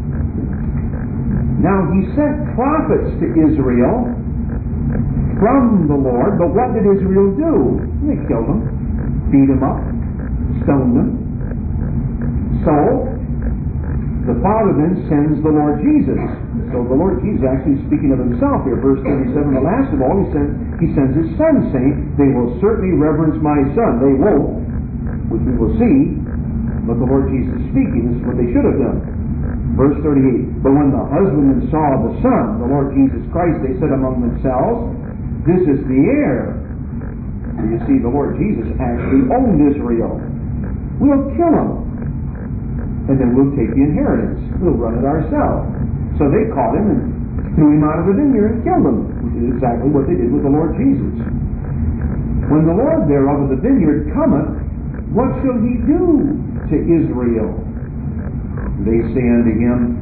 Now he sent prophets to Israel from the Lord, but what did Israel do? They killed them, beat them up, stoned them. So, the Father then sends the Lord Jesus. So the Lord Jesus actually speaking of himself here, verse thirty-seven, the last of all, he sends, he sends his son, saying, they will certainly reverence my son. They won't, which we will see, but the Lord Jesus is speaking. This is what they should have done. Verse thirty-eight, but when the husbandmen saw the Son, the Lord Jesus Christ, they said among themselves, this is the heir. So you see, the Lord Jesus actually owned Israel. We'll kill him, and then we'll take the inheritance. We'll run it ourselves. So they caught him and threw him out of the vineyard and killed him, which is exactly what they did with the Lord Jesus. When the Lord thereof of the vineyard cometh, what shall he do to Israel? They say unto him,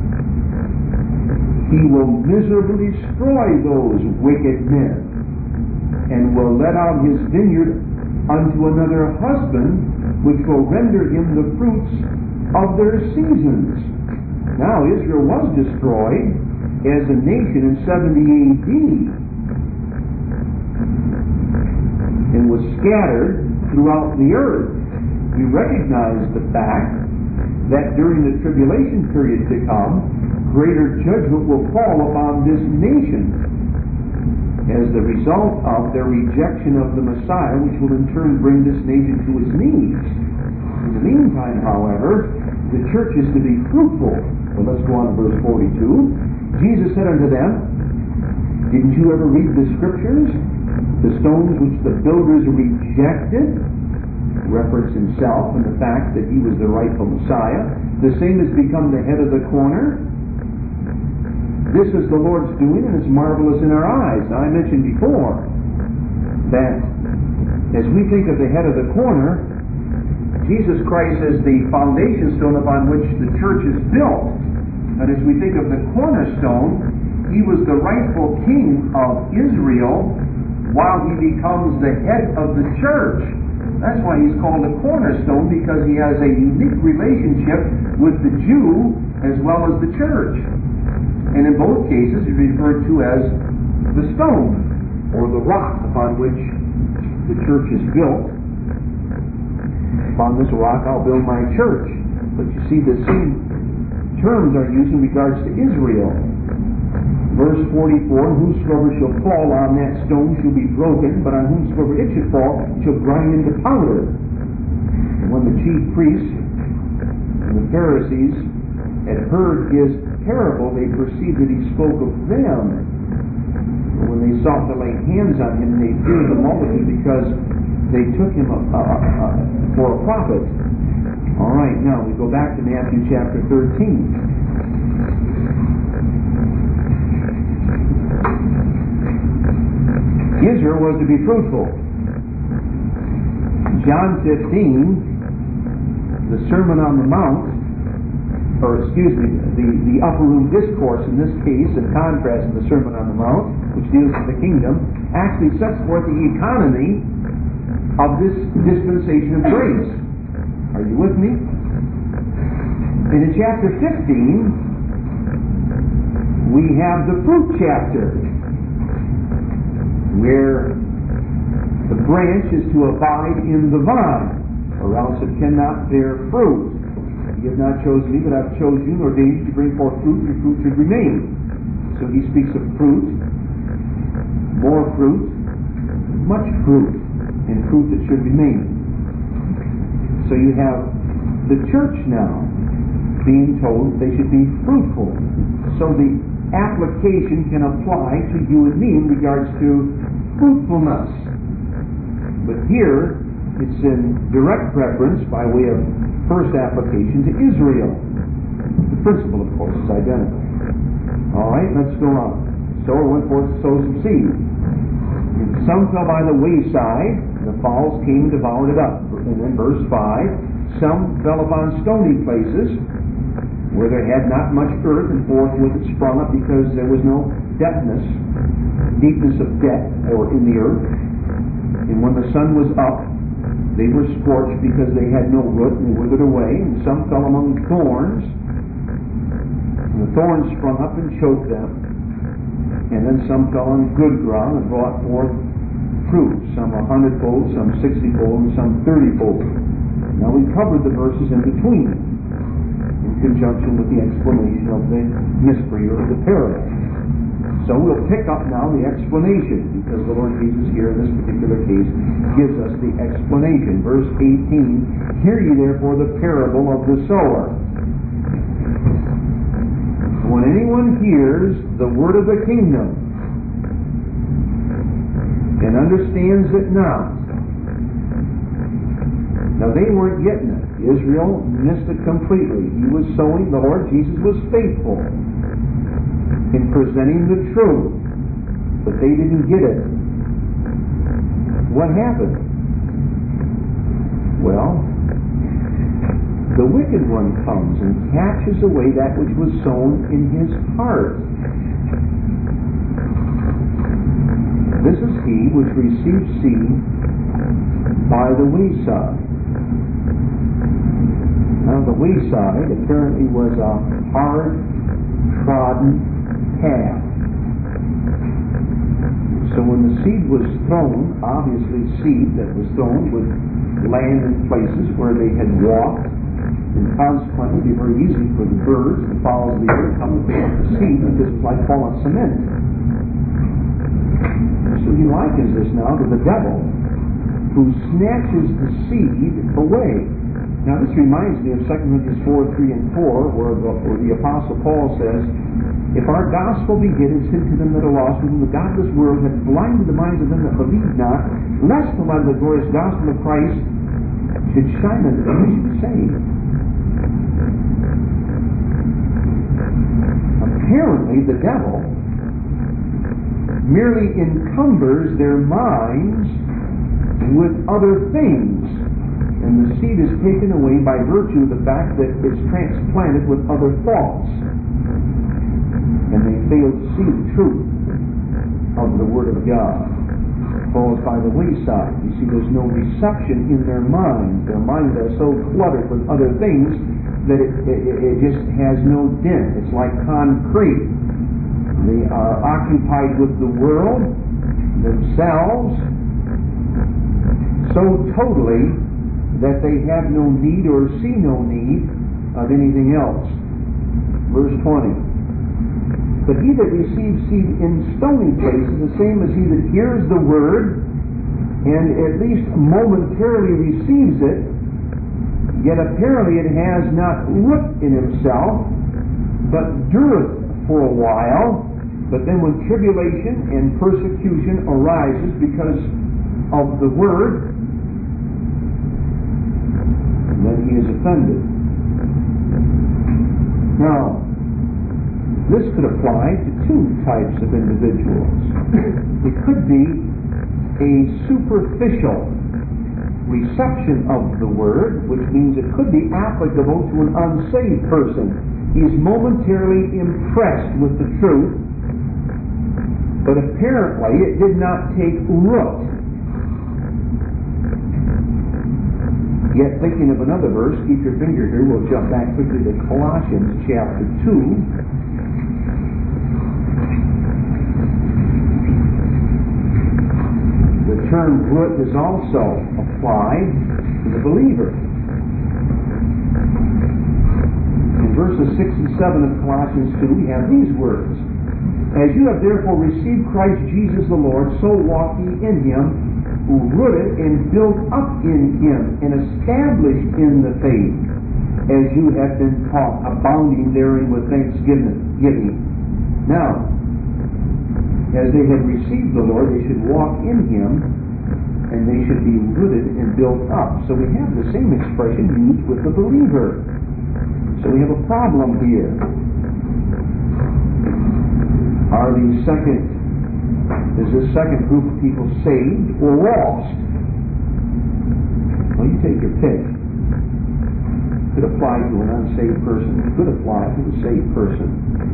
he will miserably destroy those wicked men, and will let out his vineyard unto another husband, which will render him the fruits of their seasons. Now Israel was destroyed as a nation in seventy A D and was scattered throughout the earth. We recognize the fact that during the tribulation period to come, greater judgment will fall upon this nation as the result of their rejection of the Messiah, which will in turn bring this nation to its knees. In the meantime, however, the church is to be fruitful. Well, let's go on to verse forty-two. Jesus said unto them, didn't you ever read the scriptures? The stones which the builders rejected, reference himself and the fact that he was the rightful Messiah. The same has become the head of the corner. This is the Lord's doing, and it's marvelous in our eyes. Now, I mentioned before that as we think of the head of the corner, Jesus Christ is the foundation stone upon which the church is built. And as we think of the cornerstone, he was the rightful king of Israel while he becomes the head of the church. That's why he's called a cornerstone, because he has a unique relationship with the Jew as well as the church. And in both cases he's referred to as the stone, or the rock upon which the church is built. Upon this rock I'll build my church. But you see, the same terms are used in regards to Israel. Verse forty-four, whosoever shall fall on that stone shall be broken, but on whomsoever it shall fall shall grind into powder. And when the chief priests and the Pharisees had heard his parable, they perceived that he spoke of them. But when they sought to lay hands on him, they feared the multitude because they took him a, a, a, for a prophet. All right, now we go back to Matthew chapter thirteen. Israel was to be fruitful. John fifteen, the Sermon on the Mount, or excuse me, the, the upper room discourse in this case, in contrast to the Sermon on the Mount, which deals with the kingdom, actually sets forth the economy of this dispensation of grace. Are you with me? And in chapter fifteen, we have the fruit chapter, where the branch is to abide in the vine, or else it cannot bear fruit. You have not chosen me, but I have chosen you, and ordained you to bring forth fruit, and your fruit should remain. So he speaks of fruit, more fruit, much fruit, and fruit that should remain. So you have the church now being told they should be fruitful. So the application can apply to you and me in regards to fruitfulness. But here, it's in direct reference by way of first application to Israel. The principle, of course, is identical. All right, let's go on. Sower went forth to sow some seed. And some fell by the wayside, and the fowls came and devoured it up. And then verse five, some fell upon stony places, where there had not much earth, and forthwith it sprung up, because there was no depthness, deepness of depth, or in the earth. And when the sun was up, they were scorched, because they had no root, and they withered away. And some fell among thorns, and the thorns sprung up and choked them. And then some fell on good ground and brought forth fruit, some a hundredfold, some sixtyfold, and some thirtyfold. Now we covered the verses in between, in conjunction with the explanation of the mystery or the parable. So we'll pick up now the explanation, because the Lord Jesus here in this particular case gives us the explanation. Verse eighteen, hear ye therefore the parable of the sower. When anyone hears the word of the kingdom and understands it not, now they weren't getting it. Israel missed it completely. He was sowing. The Lord Jesus was faithful in presenting the truth, but they didn't get it. What happened? Well, the wicked one comes and catches away that which was sown in his heart. This is he which received seed by the wayside. Now the wayside apparently was a hard trodden path. So when the seed was thrown, obviously seed that was thrown would land in places where they had walked, and consequently it'd be very easy for the birds, the fowls of the air, to come and pick up the seed, because it's like fallen cement. So he likens this now to the devil, who snatches the seed away. Now this reminds me of Second Corinthians four, three and four, where the, where the Apostle Paul says, if our gospel be hid and hid to them that are lost, whom the godless world hath blinded the minds of them that believe not, lest the light of the glorious gospel of Christ should shine unto them and should be saved. Apparently the devil merely encumbers their minds with other things, and the seed is taken away by virtue of the fact that it's transplanted with other thoughts, and they fail to see the truth of the Word of God. Falls by the wayside. You see, there's no reception in their minds. Their minds are so cluttered with other things that it, it, it just has no dent. It's like concrete. They are occupied with the world, themselves, so totally that they have no need or see no need of anything else. Verse twenty. But he that receives seed in stony places is the same as he that hears the word, and at least momentarily receives it, yet apparently it has not root in himself, but dureth for a while. But then when tribulation and persecution arises because of the word, then he is offended. Now, this could apply to two types of individuals. It could be a superficial reception of the word, which means it could be applicable to an unsaved person. He's momentarily impressed with the truth, but apparently it did not take root. Yet, thinking of another verse, keep your finger here, we'll jump back quickly to Colossians chapter two. The term root is also applied to the believer. In verses six and seven of Colossians two, we have these words. As you have therefore received Christ Jesus the Lord, so walk ye in him, who rooted and built up in him, and established in the faith, as you have been taught, abounding therein with thanksgiving. Now, as they had received the Lord, they should walk in him, and they should be rooted and built up. So we have the same expression used with the believer. So we have a problem here. Are these second Is this second group of people saved or lost? Well, you take your pick. It could apply to an unsaved person. It could apply to a saved person.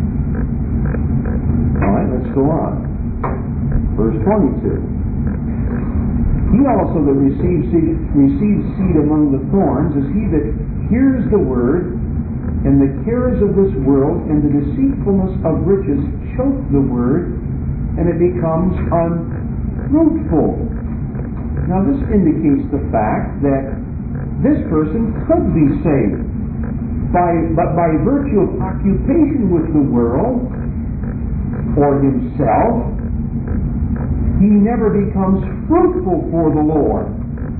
All right, let's go on. Verse twenty-two. He also that receives seed, receives seed among the thorns is he that hears the word, and the cares of this world and the deceitfulness of riches choke the word, and it becomes unfruitful. Now this indicates the fact that this person could be saved, by, but by virtue of occupation with the world or himself, he never becomes fruitful for the Lord.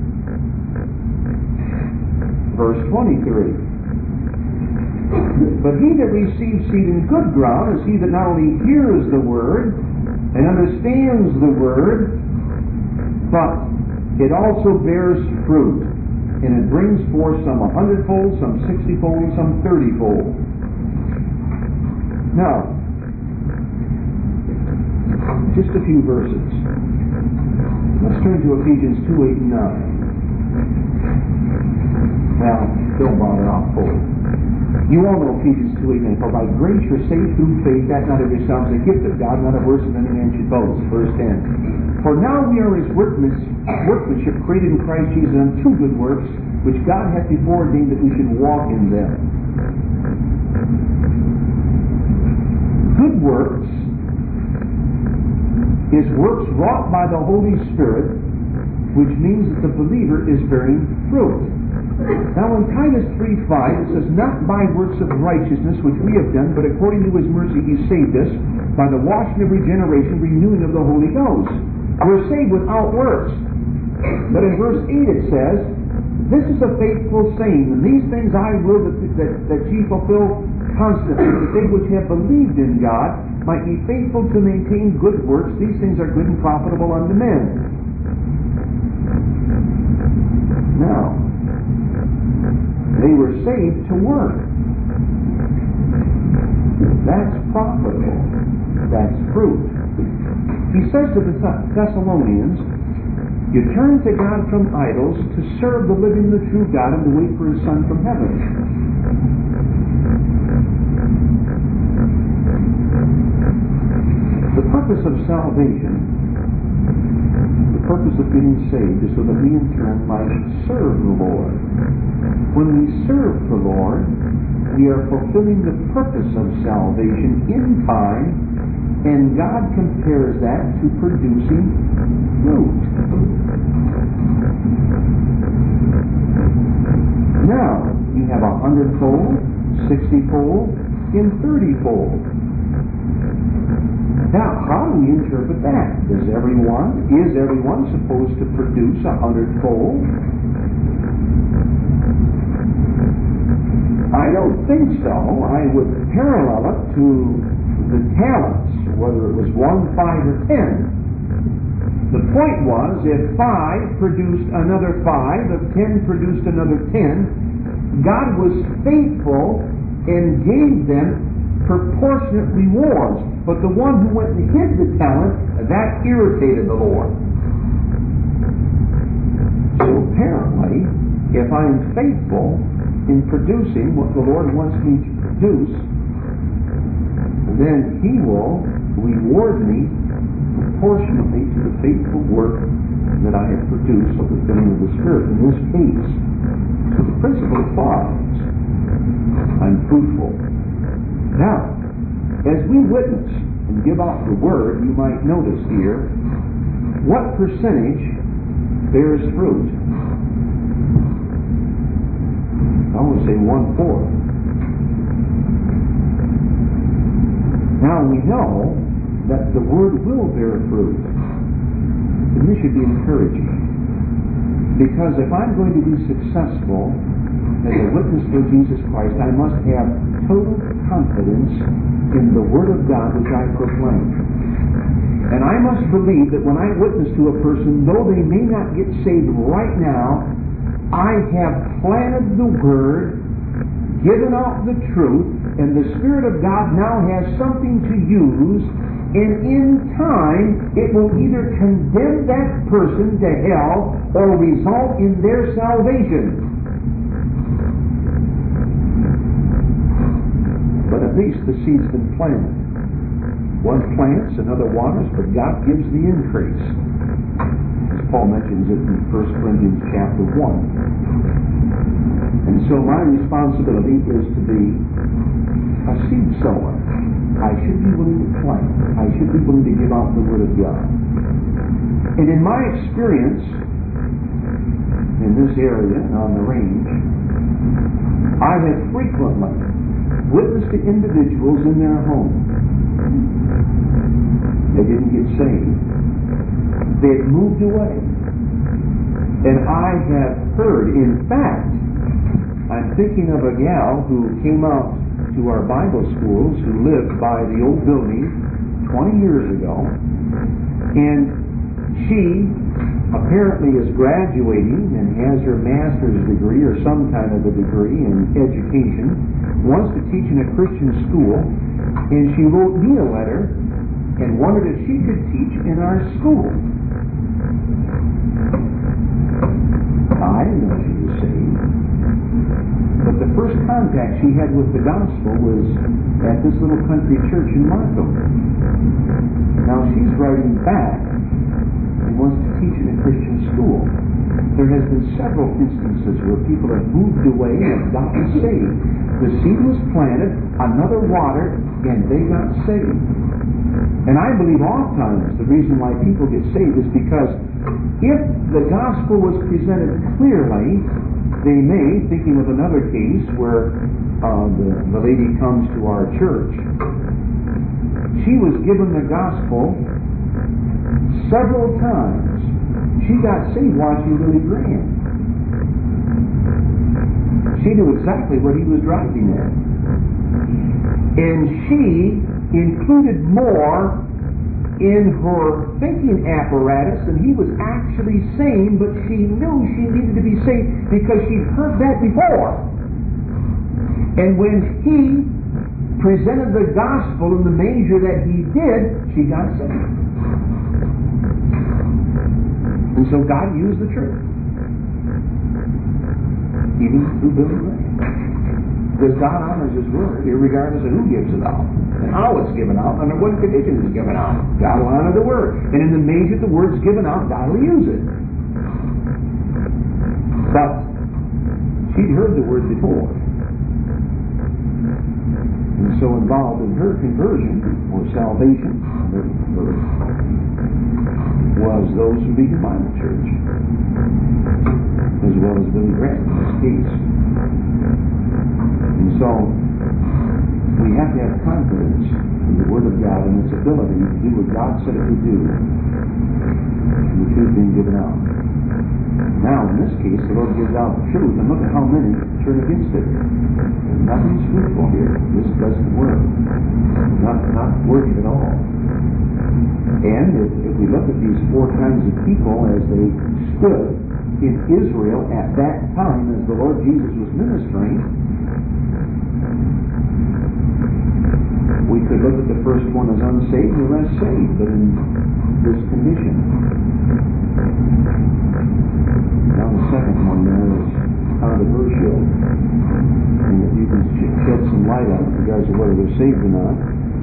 Verse twenty-three. But he that receives seed in good ground is he that not only hears the word and understands the word, but it also bears fruit, and it brings forth some a hundredfold, some sixtyfold, and some thirtyfold. Now, just a few verses. Let's turn to Ephesians two, eight, and nine. Now, don't bother, I'll pull it. You all know Ephesians two, eight, nine. For by grace you're saved through faith, that not of yourselves, a gift of God, not of works of any man should boast. Verse ten. For now we are his workmanship, created in Christ Jesus unto good works, which God hath before ordained that we should walk in them. Good works is works wrought by the Holy Spirit, which means that the believer is bearing fruit. Now in Titus three five it says, not by works of righteousness which we have done, but according to his mercy he saved us by the washing of regeneration, renewing of the Holy Ghost. We're saved without works. But in verse eight it says, this is a faithful saying, and these things I will that, that, that ye fulfill constantly, that they which have believed in God might be faithful to maintain good works. These things are good and profitable unto men. Now, they were saved to work. That's profitable. That's fruit. He says to the Thessalonians, you turn to God from idols to serve the living, the true God, and to wait for his Son from heaven. The purpose of salvation, the purpose of getting saved, is so that we in turn might serve the Lord. When we serve the Lord, we are fulfilling the purpose of salvation in time, and God compares that to producing fruit. Now, you have a hundredfold, sixtyfold, in thirty-fold. Now, how do we interpret that? Does everyone, is everyone supposed to produce a hundredfold? I don't think so. I would parallel it to the talents, whether it was one, five, or ten. The point was, if five produced another five, if ten produced another ten, God was faithful and gave them proportionate rewards. But the one who went and hid the talent, that irritated the Lord. So apparently, if I am faithful in producing what the Lord wants me to produce, then He will reward me proportionately to the faithful work that I have produced with the filling of the Spirit. In this case, so the principle follows. I'm fruitful. Now, as we witness and give out the Word, you might notice here, what percentage bears fruit? I want to say one-fourth. Now we know that the Word will bear fruit. And this should be encouraging. Because if I'm going to be successful as a witness for Jesus Christ, I must have total confidence in the Word of God which I proclaim. And I must believe that when I witness to a person, though they may not get saved right now, I have planted the Word, given out the truth, and the Spirit of God now has something to use, and in time it will either condemn that person to hell or result in their salvation. But at least the seed's been planted. One plants, another waters, but God gives the increase. As Paul mentions it in First Corinthians chapter one. And so my responsibility is to be a seed sower. I should be willing to plant. I should be willing to give out the Word of God. And in my experience in this area and on the range, I have frequently witnessed to individuals in their home. They didn't get saved. They had moved away. And I have heard, in fact, I'm thinking of a gal who came out to our Bible schools who lived by the old building twenty years ago, and she apparently is graduating and has her master's degree or some kind of a degree in education, wants to teach in a Christian school, and she wrote me a letter and wondered if she could teach in our school. I didn't know she was saved. But the first contact she had with the gospel was at this little country church in Markham. Now she's writing back and wants to teach in a Christian school. There has been several instances where people have moved away and gotten saved. The seed was planted, another watered, and they got saved. And I believe oftentimes the reason why people get saved is because if the gospel was presented clearly, they may, thinking of another case where uh, the, the lady comes to our church, she was given the gospel several times. She got saved watching Billy Graham. She knew exactly what he was driving at. And she included more in her thinking apparatus than he was actually saying, but she knew she needed to be saved because she'd heard that before. And when he presented the gospel in the measure that he did, she got saved. And so God used the truth, even through Billy Graham. Because God honors His Word, irregardless of who gives it out, and how it's given out, under what conditions it's given out. God will honor the Word. And in the measure the Word's given out, God will use it. But she'd heard the Word before. And so involved in her conversion, or salvation, was those from Beacon Bible Church, as well as Billy Graham in this case. And so we have to have confidence in the Word of God and its ability to do what God said it would do. And the truth being given out. Now, in this case, the Lord gives out the truth, and look at how many turn against it. Nothing's fruitful here. This doesn't work. Not, not working at all. And if, if we look at these four kinds of people as they stood in Israel at that time as the Lord Jesus was ministering, we could look at the first one as unsaved and the rest saved, but in this condition. Now the second one there is controversial. And if you can shed some light on it in regards to whether they're saved or not,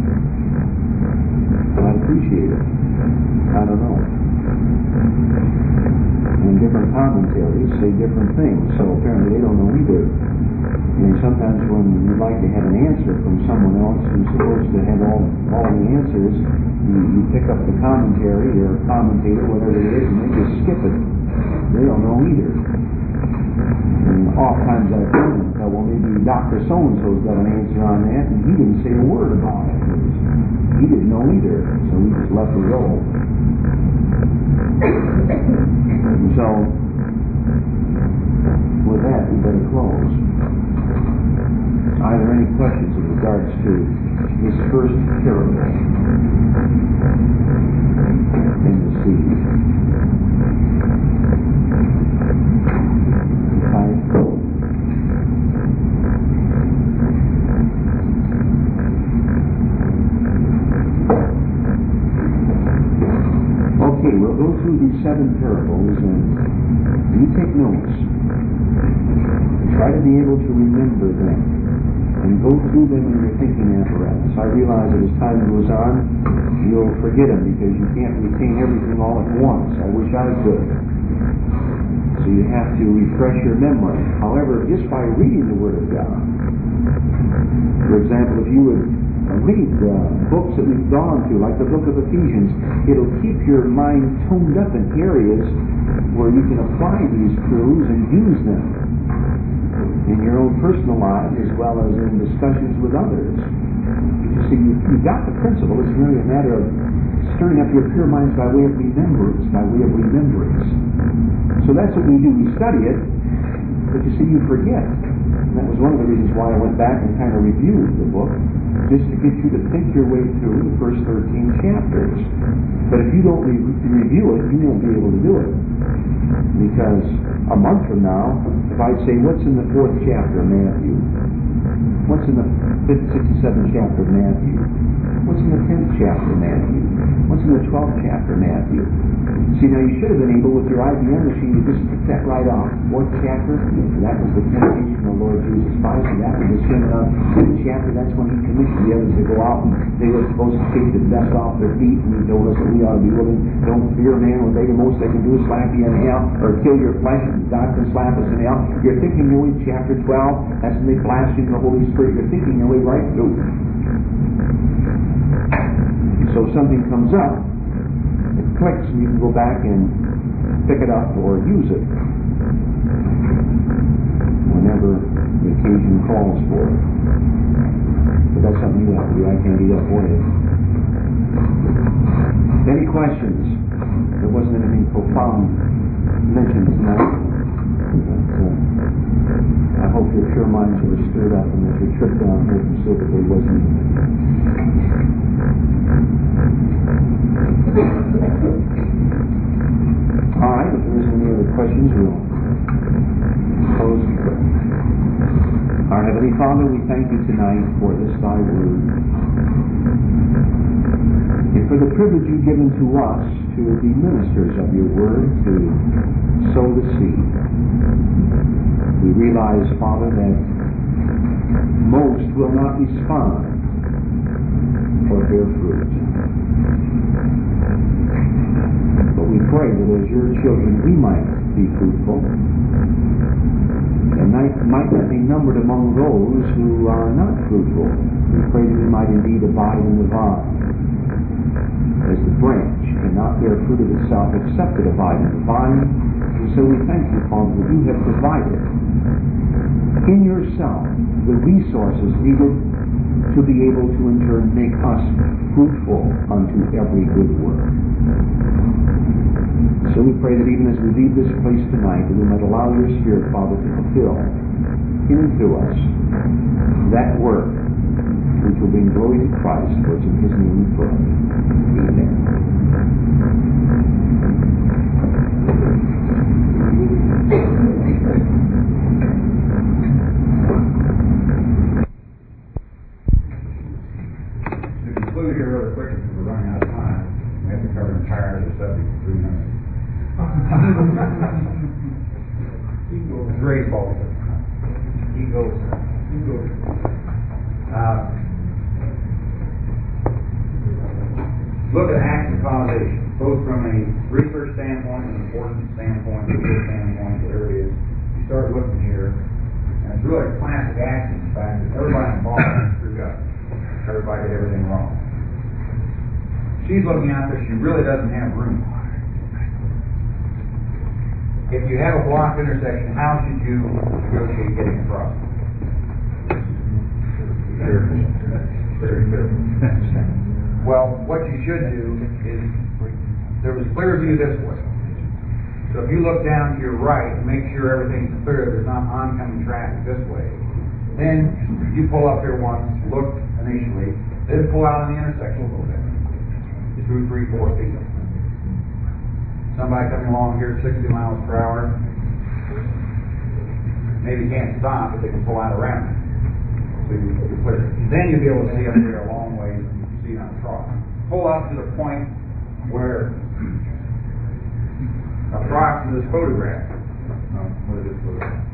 I'd appreciate it. I don't know. And different commentaries say different things, so apparently they don't know either. And sometimes when you'd like to have an answer from someone else who's supposed to have all, all the answers, you, you pick up the commentary or commentator, whatever it is, and they just skip it. They don't know either. And oftentimes I've heard them tell, well, maybe Doctor So-and-so's got an answer on that, and he didn't say a word about it. He didn't know either, so he just left it roll. And so, with that, we better close. Are there any questions in regards to this first parable in the seed? Okay, we'll go through these seven parables and you take notes. Try to be able to remember them and go through them in your thinking apparatus. I realize that as time goes on, you'll forget them because you can't retain everything all at once. I wish I could. So you have to refresh your memory. However, just by reading the Word of God, for example, if you would read uh, books that we've gone through, like the book of Ephesians, it'll keep your mind toned up in areas where you can apply these truths and use them in your own personal life as well as in discussions with others. You see, you, you've got the principle. It's really a matter of stirring up your pure minds by way of remembrance, by way of remembrance. So that's what we do. We study it, but you see, you forget. And that was one of the reasons why I went back and kind of reviewed the book, just to get you to think your way through the first thirteen chapters. But if you don't re- review it, you won't be able to do it. Because a month from now, if I'd say, what's in the fourth chapter of Matthew? What's in the fifth, sixth, and seventh chapter of Matthew? What's in the tenth chapter of Matthew? What's in the twelfth chapter of Matthew? See, now you should have been able with your I B M machine to just pick that right off. Fourth chapter, that was the temptation of the Lord Jesus Christ, and that was the sin of fifth chapter. That's when He commissioned the others to go out, and they were supposed to take the dust off their feet, and He told us that we ought to be willing. Don't fear man, what they the most they can do is slap you in hell, or kill your flesh, and God can slap us in hell. You're thinking your way, chapter twelve, that's when they blaspheme the Holy Spirit. You're thinking your way right through. So if something comes up, it clicks, and you can go back and pick it up or use it whenever the occasion calls for it. But that's something you have to do. I can't do that for you. Any questions? There wasn't anything profound mentioned tonight. But, uh, I hope your pure minds were stirred up and as we trip down here from Silver Bay wasn't all right, if there isn't any other questions, we'll close the prayer. Our Heavenly Father, we thank you tonight for this thy word and for the privilege you've given to us to be ministers of your word, to sow the seed. We realize, Father, that most will not respond or bear fruit. But we pray that as your children we might be fruitful and might, might not be numbered among those who are not fruitful. We pray that we might indeed abide in the vine, as the branch cannot bear fruit of itself except it abide in the vine. And so we thank you, Father, that you have provided in yourself the resources needed to be able to in turn make us fruitful unto every good work. So we pray that even as we leave this place tonight, that we might allow your Spirit, Father, to fulfill in and through us that work which will bring glory to Christ, for it's in his name we pray. Amen. To conclude here really quick, because we're running out of time, we have to cover the entire other subject in three minutes. Great fault. Ego. Ego. Uh, look at action causation, both from a research standpoint, an importance standpoint, legal standpoint, whatever it is. You start looking here, and it's really a classic action, in fact, that everybody involved is screwed up. Everybody did everything wrong. She's looking out there, she really doesn't have room. If you have a blocked intersection, how should you negotiate getting across? Well, what you should do is, there was clear view this way. So if you look down to your right and make sure everything's clear, there's not oncoming traffic this way, then you pull up here once, look initially, then pull out in the intersection a little bit. Two, three, four feet. Somebody coming along here at sixty miles per hour, maybe can't stop, but they can pull out around it. So you, you're clear. Then you'll be able to see up there a long way, and you can see on the cross. Pull up to the point where across from this photograph, no, what is this photograph?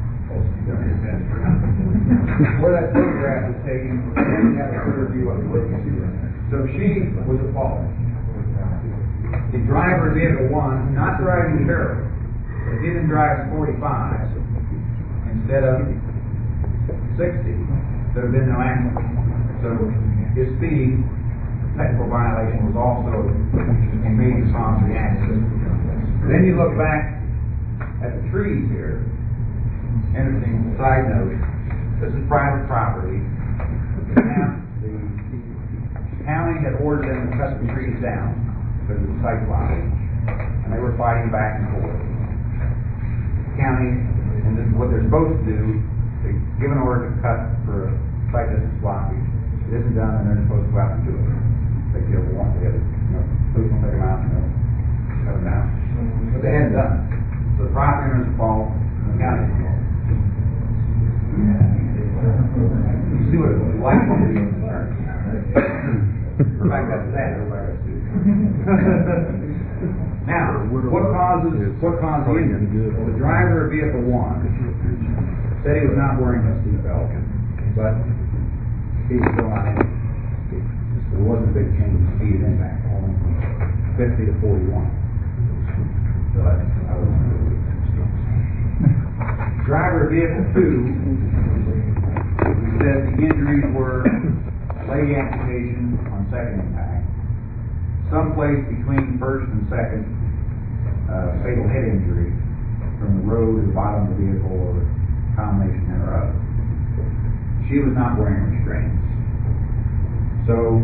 Where that photograph is taken, and you have a clear view of the way you see it. So she was at fault. The driver of vehicle one, not driving barrel, but didn't drive forty-five instead of sixty, there would have been no accident. So his speed, technical violation, was also a major cause of the accident. Then you look back at the trees here. Interesting side note, this is private property. Now, the county had ordered them to cut the trees down because of the site blocking, and they were fighting back and forth. The county, and this is what they're supposed to do, they give an order to cut for a site distance blockage. It isn't done, and they're supposed to go out and do it. They feel they want to get it, you know, police will take them out and they'll cut them down. But they hadn't done it. So the property owner's fault, and the county's fault. You see what it's like to be in the church. Everybody got that, everybody got to. Now, what causes what caused the injury? Well, the driver of vehicle one said he was not wearing a seatbelt, but he was still not in. There wasn't a big change in speed in impact, only from fifty to forty-one. So that's I was driver of vehicle two said the injuries were leg amputation on second impact, someplace between first and second uh, fatal head injury from the road to the bottom of the vehicle or combination thereof. She was not wearing restraints. So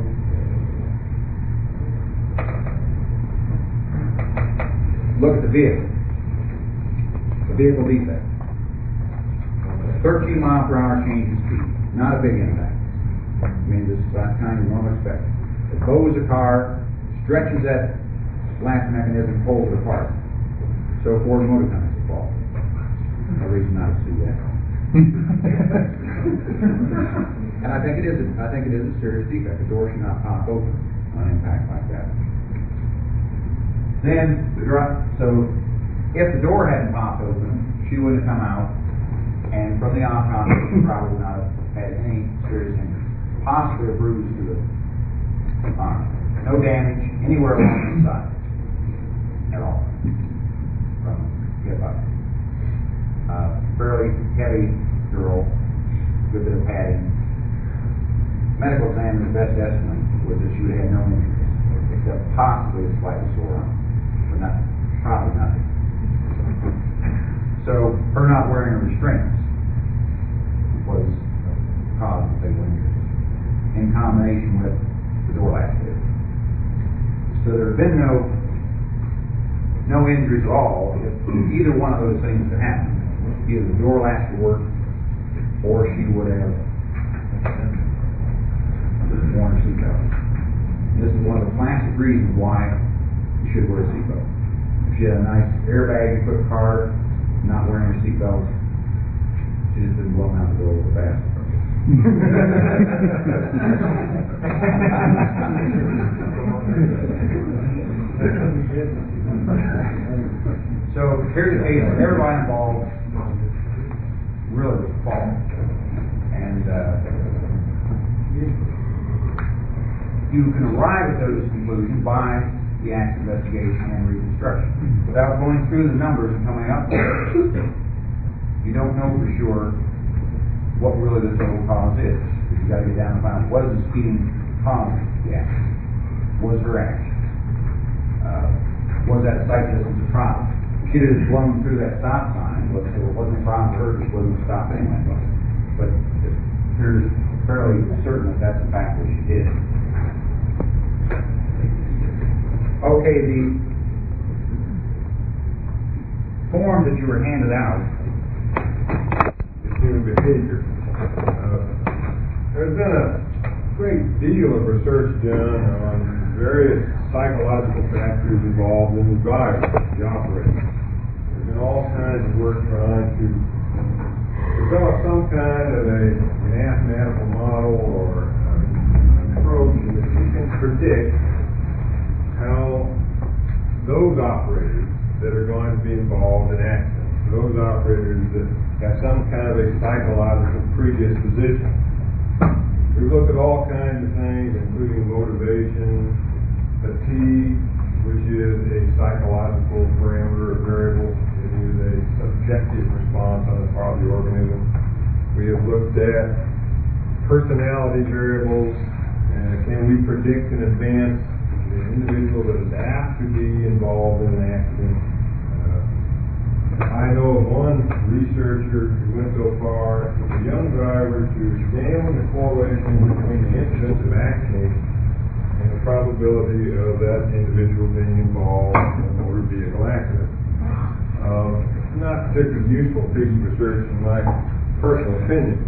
look at the vehicle. The vehicle defect. thirteen mile per hour change in speed. Not a big impact. I mean, this is that kind of normal expect. It bows a car, stretches that latch mechanism, pulls it apart. So Ford Motor Company's fault. No reason not to see that. And I think it is. A, I think it is a serious defect. The door should not pop open on impact like that. Then the dri- so if the door hadn't popped open, she wouldn't have come out, and from the autopsy, she probably would not have had any serious injury. Possibly a bruise to the arm. No damage anywhere along the side at all from hip up. Uh, fairly heavy girl, good bit of padding. Medical examiner's best estimate was that she would have had no injuries, except possibly a slightly sore arm, but not, probably nothing. So her not wearing restraints was causing fatal injuries. no injuries at all if either one of those things had happened. Either the door latch would work, or she would have worn a seatbelt. This is one of the classic reasons why you should wear a seatbelt. If she had a nice airbag equipped car, not wearing her seatbelt, she just been blown out the door with a fast. So here's the case of everybody involved really was fault. And uh, you can arrive at those conclusions by the act of investigation and reconstruction. Without going through the numbers and coming up with it, you don't know for sure what really the total cause is. You've got to get down and find what is the speeding cause the accident. Was her action? Uh, was that sight distance a problem? She could have just blown through that stop sign. Let's say, well, it wasn't a problem for her, she wasn't stop anyway. But it appears fairly certain that that's the fact that she did. Okay, the form that you were handed out is human behavior. Uh, there's been a great deal of research done on various psychological factors involved in the driver, the operator. There's been all kinds of work trying to develop some kind of a mathematical model or uh, approach in which we can predict how those operators that are going to be involved in accidents, those operators that have some kind of a psychological predisposition. We look at all kinds of things, including motivation, fatigue, which is a psychological parameter or variable. It is a subjective response on the part of the organism. We have looked at personality variables. Uh, can we predict in advance the individual that is apt to be involved in an accident? Uh, I know of one researcher who went so far as a young driver to examine the correlation between the incidence of accidents and the probability of that individual being involved in a motor vehicle accident. Um, not a particularly useful piece of research in my personal opinion.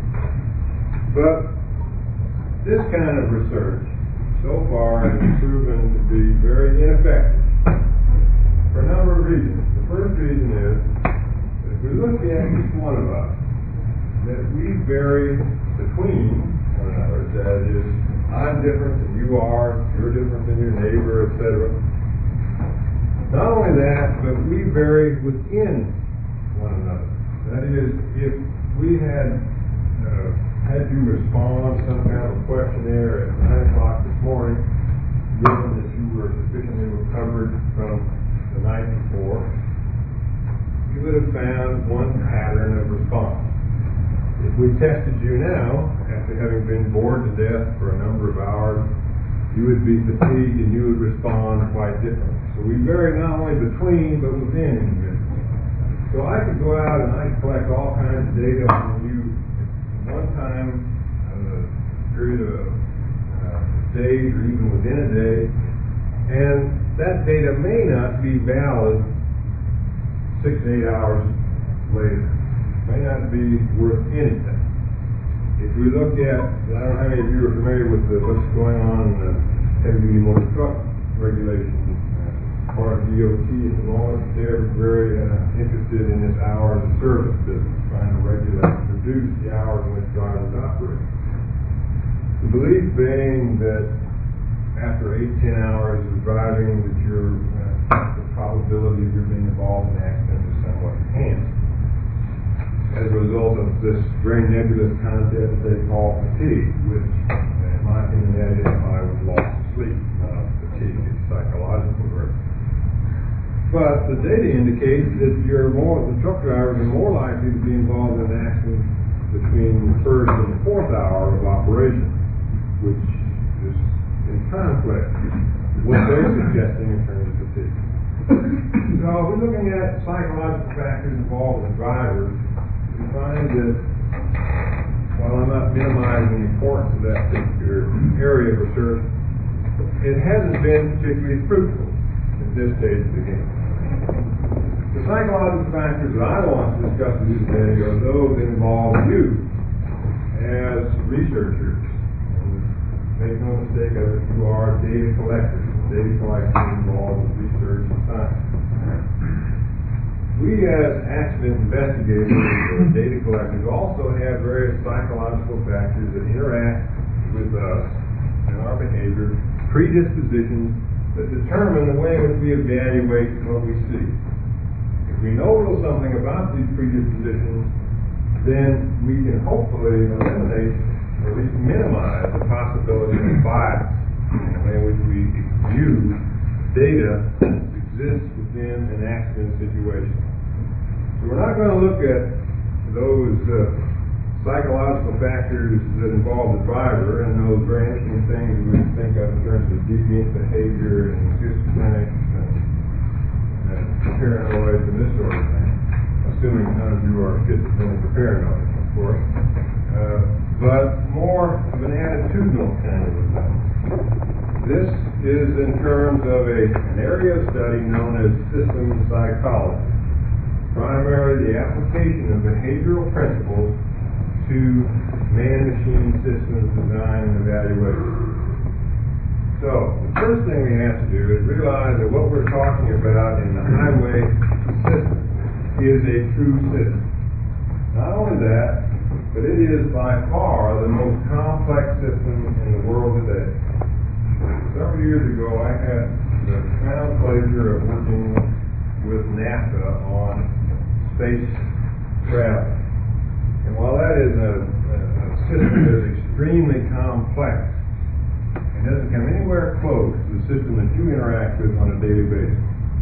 But this kind of research so far has proven to be very ineffective for a number of reasons. The first reason is that if we look at each one of us, that we vary between one another. That is, I'm different than you are, you're different than your neighbor, et cetera. Not only that, but we vary within one another. That is, if we had uh, had you respond to some kind of questionnaire at nine o'clock this morning, given that you were sufficiently recovered from the night before, you would have found one pattern of response. If we tested you now, after having been bored to death for a number of hours, you would be fatigued and you would respond quite differently. So we vary not only between, but within individuals. So I could go out and I could collect all kinds of data on you at one time, a period of uh, days or even within a day, and that data may not be valid six to eight hours later. May not be worth anything. If we look at, I don't know how many of you are familiar with the, what's going on in the heavy-duty motor truck regulations. Uh, part of D O T at the moment, they're very uh, interested in this hours of service business, trying to regulate and reduce the hours in which drivers operate. The belief being that after eight, ten hours of driving, that your uh, the probability of your being involved in an accident is somewhat enhanced as a result of this very nebulous concept that they call fatigue, which, in my opinion, they identify with loss of sleep, not fatigue. It's psychological work. But the data indicates that you're more, the truck drivers are more likely to be involved in an accident between the first and the fourth hour of operation, which is in conflict with what they're suggesting in terms of fatigue. So we're looking at psychological factors involved with drivers. We find that, while I'm not minimizing the importance of that particular area of research, it hasn't been particularly fruitful at this stage of the game. The psychological factors that I want to discuss with you today are those that involve you as researchers. And make no mistake of it, you are data collectors. Data collection involves research and science. We as accident investigators or data collectors also have various psychological factors that interact with us and our behavior, predispositions that determine the way in which we evaluate what we see. If we know a little something about these predispositions, then we can hopefully eliminate or at least minimize the possibility of bias in the way in which we view data that exists within an accident situation. So we're not going to look at those uh, psychological factors that involve the driver and those very interesting things that we think of in terms of deviant behavior and schizophrenics and, and paranoid and this sort of thing, assuming none of you are schizophrenic or paranoid, of course, uh, but more of an attitudinal kind of a thing. This is in terms of a, an area of study known as systems psychology, primarily the application of behavioral principles to man-machine systems design and evaluation. So, the first thing we have to do is realize that what we're talking about in the highway system is a true system. Not only that, but it is by far the most complex system in the world today. Several years ago, I had the profound pleasure of working with NASA on space travel. And while that is a, a, a system that is extremely complex, it doesn't come anywhere close to the system that you interact with on a daily basis.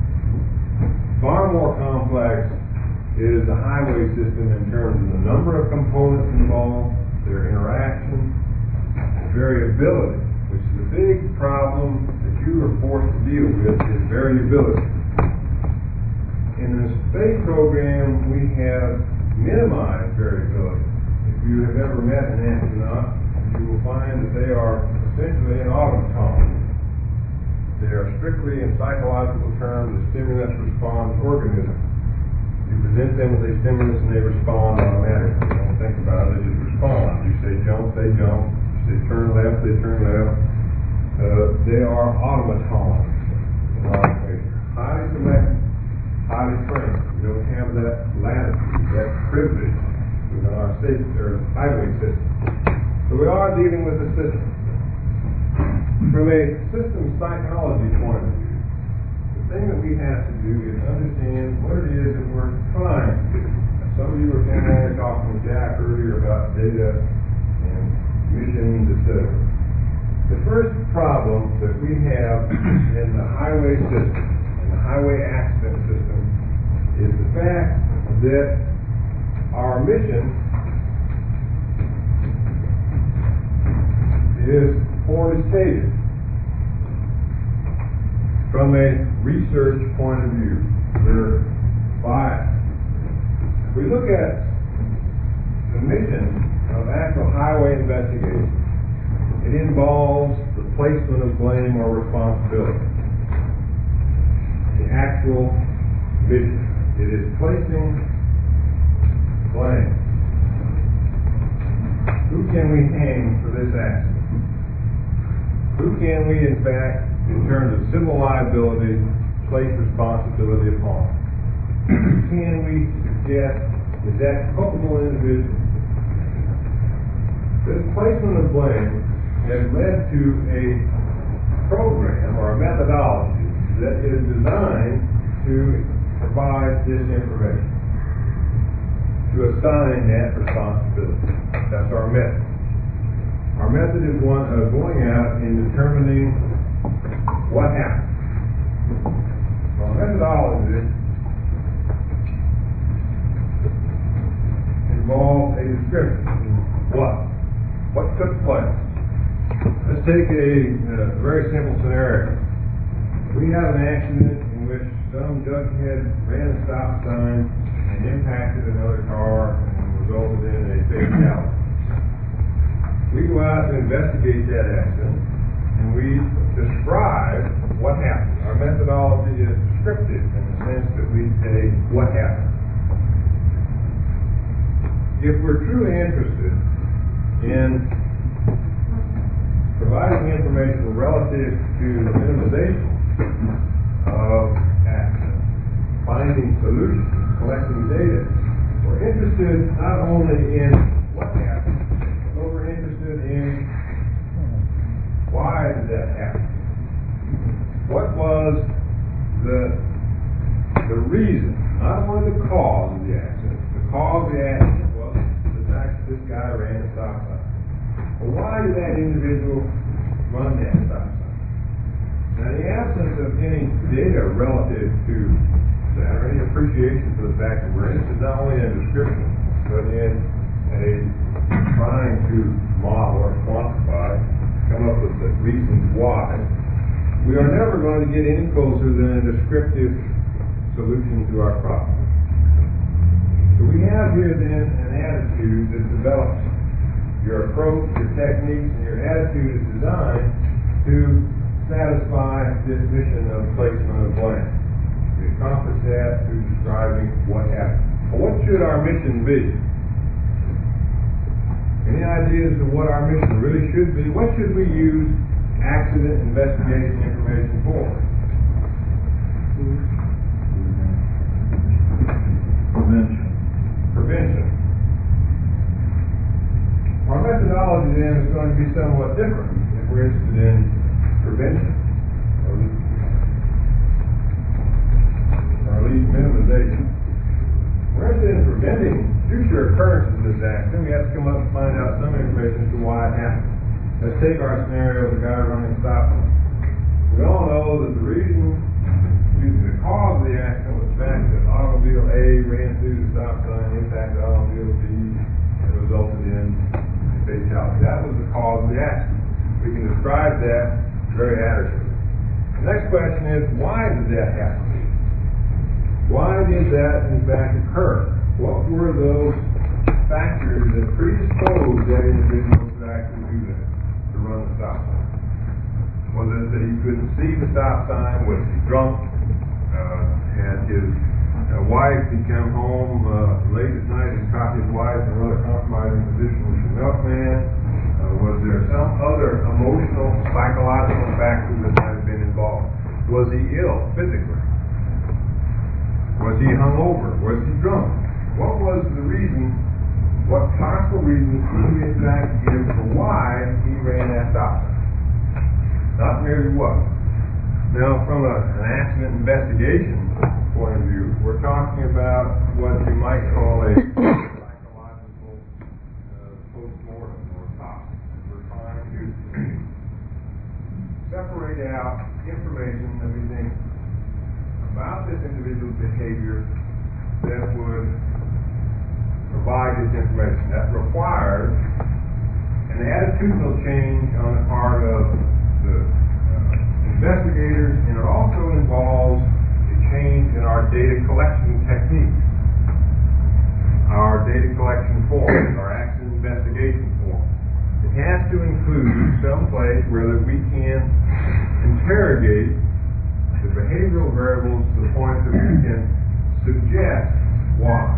Far more complex is the highway system in terms of the number of components involved, their interaction, and variability, which is a big problem that you are forced to deal with, is variability. In the space program, we have minimized variability. If you have ever met an astronaut, you will find that they are essentially an automaton. They are strictly, in psychological terms, a stimulus-response organism. You present them with a stimulus and they respond automatically. They don't think about it, they just respond. You say jump, they jump. You say turn left, they turn left. Uh, they are automatons in a lot of ways. Highly selective, highly trained. We don't have that latitude, that privilege within our state or highway system. So we are dealing with a system. From a system psychology point of view, the thing that we have to do is understand what it is that we're trying to do. Some of you were kind of talking with Jack earlier about data and missions, et cetera. The first problem that we have in the highway system, in the highway accident system, is the fact that our mission is poorly stated from a research point of view. We're biased. If we look at the mission of actual highway investigation, it involves the placement of blame or responsibility. The actual mission. It is placing blame. Who can we hang for this accident? Who can we, in fact, in terms of civil liability, place responsibility upon? Who can we suggest is that culpable individual? This placement of blame has led to a program or a methodology that is designed to provide this information, to assign that responsibility. That's our method. Our method is one of going out and determining what happened. Our methodology involves a description. What? What took place? Let's take a, a very simple scenario. We have an accident in which some duckhead ran a stop sign and impacted another car and resulted in a fatality. We go out to investigate that accident and we describe what happened. Our methodology is descriptive in the sense that we say, what happened? If we're truly interested in providing information relative to the minimization of accidents, finding solutions, collecting data, we're interested not only in what happened, but we're interested in why did that happen? What was the the reason, not only the cause of the accident, the cause of the accident was the fact that this guy ran a stop sign. Well, why did that individual run that stop sign? Now, in the absence of any data relative to that, or any appreciation for the fact that we're interested not only in a description, but in a trying to model or quantify, come up with the reasons why, we are never going to get any closer than a descriptive solution to our problem. So we have here then an attitude that develops. Your approach, your techniques, and your attitude is designed to satisfy this mission of placement of blame. We accomplish that through describing what happened. Well, what should our mission be? Any ideas of what our mission really should be? What should we use accident investigation information for? Prevention. Prevention. Our methodology then is going to be somewhat different if we're interested in prevention or lead minimization. We're interested in preventing future occurrences of this accident. We have to come up and find out some information as to why it happened. Let's take our scenario of the guy running a stop sign. We all know that the reason, excuse me, the cause of the accident was the fact that automobile A ran through the stop sign, impacted automobile B, and resulted in a fatality. That was the cause of the accident. We can describe that very adequately. The next question is, why did that happen? Why did that, in fact, occur? What were those factors that predisposed that individual to actually do that, to run the stop sign? Was it that he couldn't see the stop sign? Was he drunk? Uh, had his uh, wife, he come home uh, late at night and caught his wife in a rather compromising position with the milkman? Uh, was there some other emotional, psychological factor that might have been involved? Was he ill physically? Was he hungover? Was he drunk? What was the reason, what possible reasons could we in fact give for why he ran that stop sign? Not merely what. Now, from a, an accident investigation point of view, we're talking about what you might call a psychological uh, post-mortem or top. We're trying to separate out information that we think about this individual's behavior that would provide this information. That requires an attitudinal change on the part of the uh, investigators, and it also involves a change in our data collection techniques, our data collection forms, our accident investigation forms. It has to include some place where we can interrogate the behavioral variables to the point that we can suggest why.